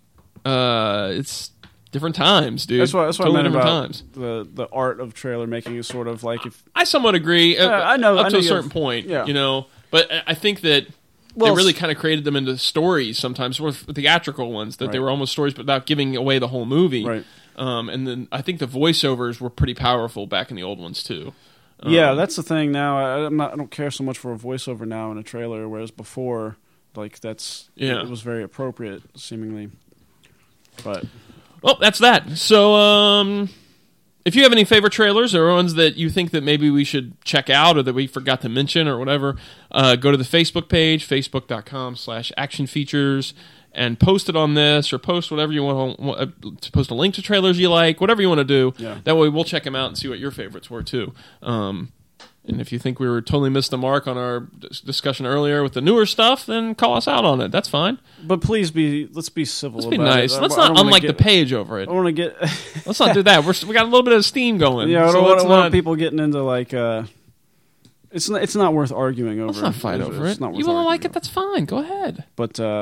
uh, it's different times, dude. that's what that's what totally I meant different about times. the the art of trailer making is sort of like if I somewhat agree. uh, I know- Up I to know a you certain have- point, yeah. you know. But I- I think that Well, they really s- kind of created them into stories sometimes, with theatrical ones, that they Right. were almost stories but without giving away the whole movie. Right. Um, and then I think the voiceovers were pretty powerful back in the old ones, too. Um, yeah, that's the thing now. I, I'm not I don't care so much for a voiceover now in a trailer, whereas before, like that's Yeah. it was very appropriate seemingly. But Well, that's that. So, um, if you have any favorite trailers or ones that you think that maybe we should check out or that we forgot to mention or whatever, uh, go to the Facebook page, facebook.com slash action features, and post it on this or post whatever you want, want uh, to post a link to trailers you like, whatever you want to do. Yeah. That way we'll check them out and see what your favorites were, too. Um, and if you think we were totally missed the mark on our dis- discussion earlier with the newer stuff, then call us out on it. That's fine. but please be let's be civil. Let's be about nice. It. Let's I, I not don't wanna unlike get, the page over it. I don't want to get. Let's not do that. We're, we got a little bit of steam going. Yeah, I so don't want, let's want not- people getting into like. Uh, it's not. It's not worth arguing over. Let's not fight It's- over it's it. not worth You don't like arguing it? That's fine. Go ahead. over. But uh,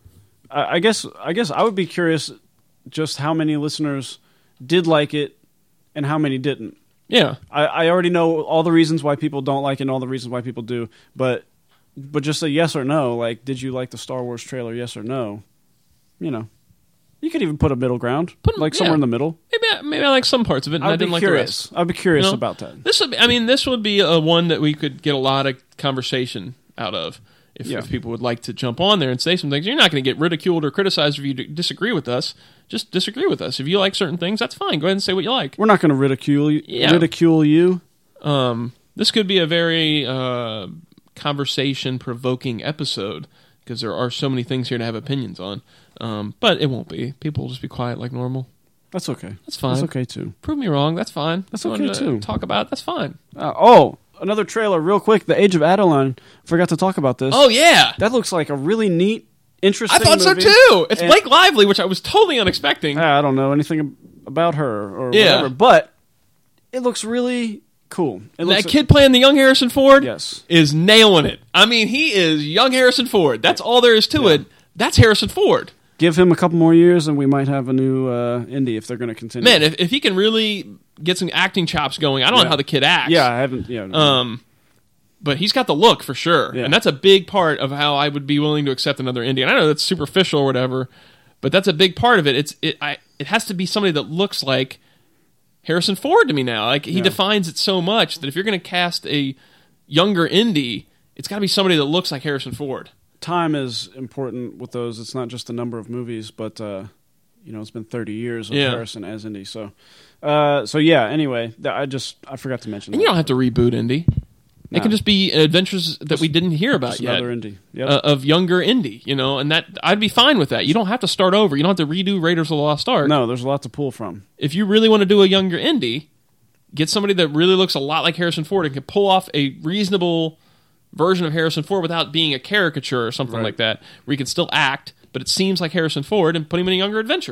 I, I guess I guess I would be curious just how many listeners did like it and how many didn't. Yeah. I, I already know all the reasons why people don't like it and all the reasons why people do, but but just a yes or no. Like, did you like the Star Wars trailer? Yes or no. You know, you could even put a middle ground, Put 'em- like somewhere yeah. in the middle. Maybe I, maybe I like some parts of it, and I, I'd be didn't like curious. the rest. I'd be curious You know? about that. This would. Be, I mean, this would be a one that we could get a lot of conversation out of. If, Yeah. if people would like to jump on there and say some things, you're not going to get ridiculed or criticized if you d- disagree with us. Just disagree with us. If you like certain things, that's fine. Go ahead and say what you like. We're not going to ridicule you. Yeah. Ridicule you. Um, this could be a very uh, conversation-provoking episode because there are so many things here to have opinions on. Um, but it won't be. People will just be quiet like normal. That's okay. That's fine. That's okay too. Prove me wrong. That's fine. That's You okay, wanna too. Talk about it. That's fine. Uh, oh, another trailer, real quick. The Age of Adeline. Forgot to talk about this. Oh yeah, That looks like a really neat, interesting. I thought movie. so too. It's And- Blake Lively, which I was totally unexpecting. I don't know anything ab- about her or Yeah. whatever, but it looks really cool. It looks that kid playing the young Harrison Ford Yes. is nailing it. I mean, he is young Harrison Ford. That's all there is to Yeah. it. That's Harrison Ford. Give him a couple more years, and we might have a new uh, indie if they're going to continue. Man, if, if he can really get some acting chops going, I don't know Yeah. how the kid acts. yeah, I haven't. Yeah, no. Um, but he's got the look for sure, Yeah. and that's a big part of how I would be willing to accept another indie. And I know that's superficial or whatever, but that's a big part of it. It's it. I. It has to be somebody that looks like Harrison Ford to me now. Like he Yeah. defines it so much that if you're going to cast a younger indie, it's got to be somebody that looks like Harrison Ford. Time is important with those. It's not just the number of movies, but uh, you know, it's been thirty years of Yeah. Harrison as indie. So, uh, so yeah. Anyway, th- I just I forgot to mention And that. you don't have to reboot indie. It No. can just be adventures that we didn't hear about Just yet. another indie. Yep. Uh, of younger indie, you know, and that I'd be fine with that. You don't have to start over. You don't have to redo Raiders of the Lost Ark. no, there's a lot to pull from. If you really want to do a younger indie, get somebody that really looks a lot like Harrison Ford and can pull off a reasonable version of Harrison Ford without being a caricature or something Right. like that, where he can still act, but it seems like Harrison Ford, and put him in a younger adventure.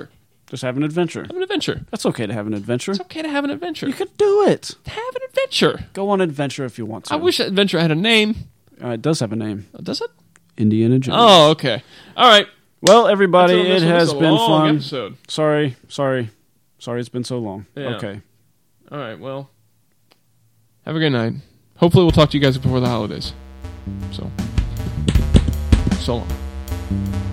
Just have an adventure. Have an adventure. That's okay to have an adventure. It's okay to have an adventure. You could do it. Have an adventure. Go on adventure if you want to. I wish that adventure had a name. Uh, it does have a name. Oh, does it? Indiana Jones. Oh, okay. All right. Well, everybody, That's it what has this been was a long fun. Episode. Sorry, sorry, sorry. It's been so long. Yeah. Okay. All right. Well, have a good night. Hopefully, we'll talk to you guys before the holidays. So, so long.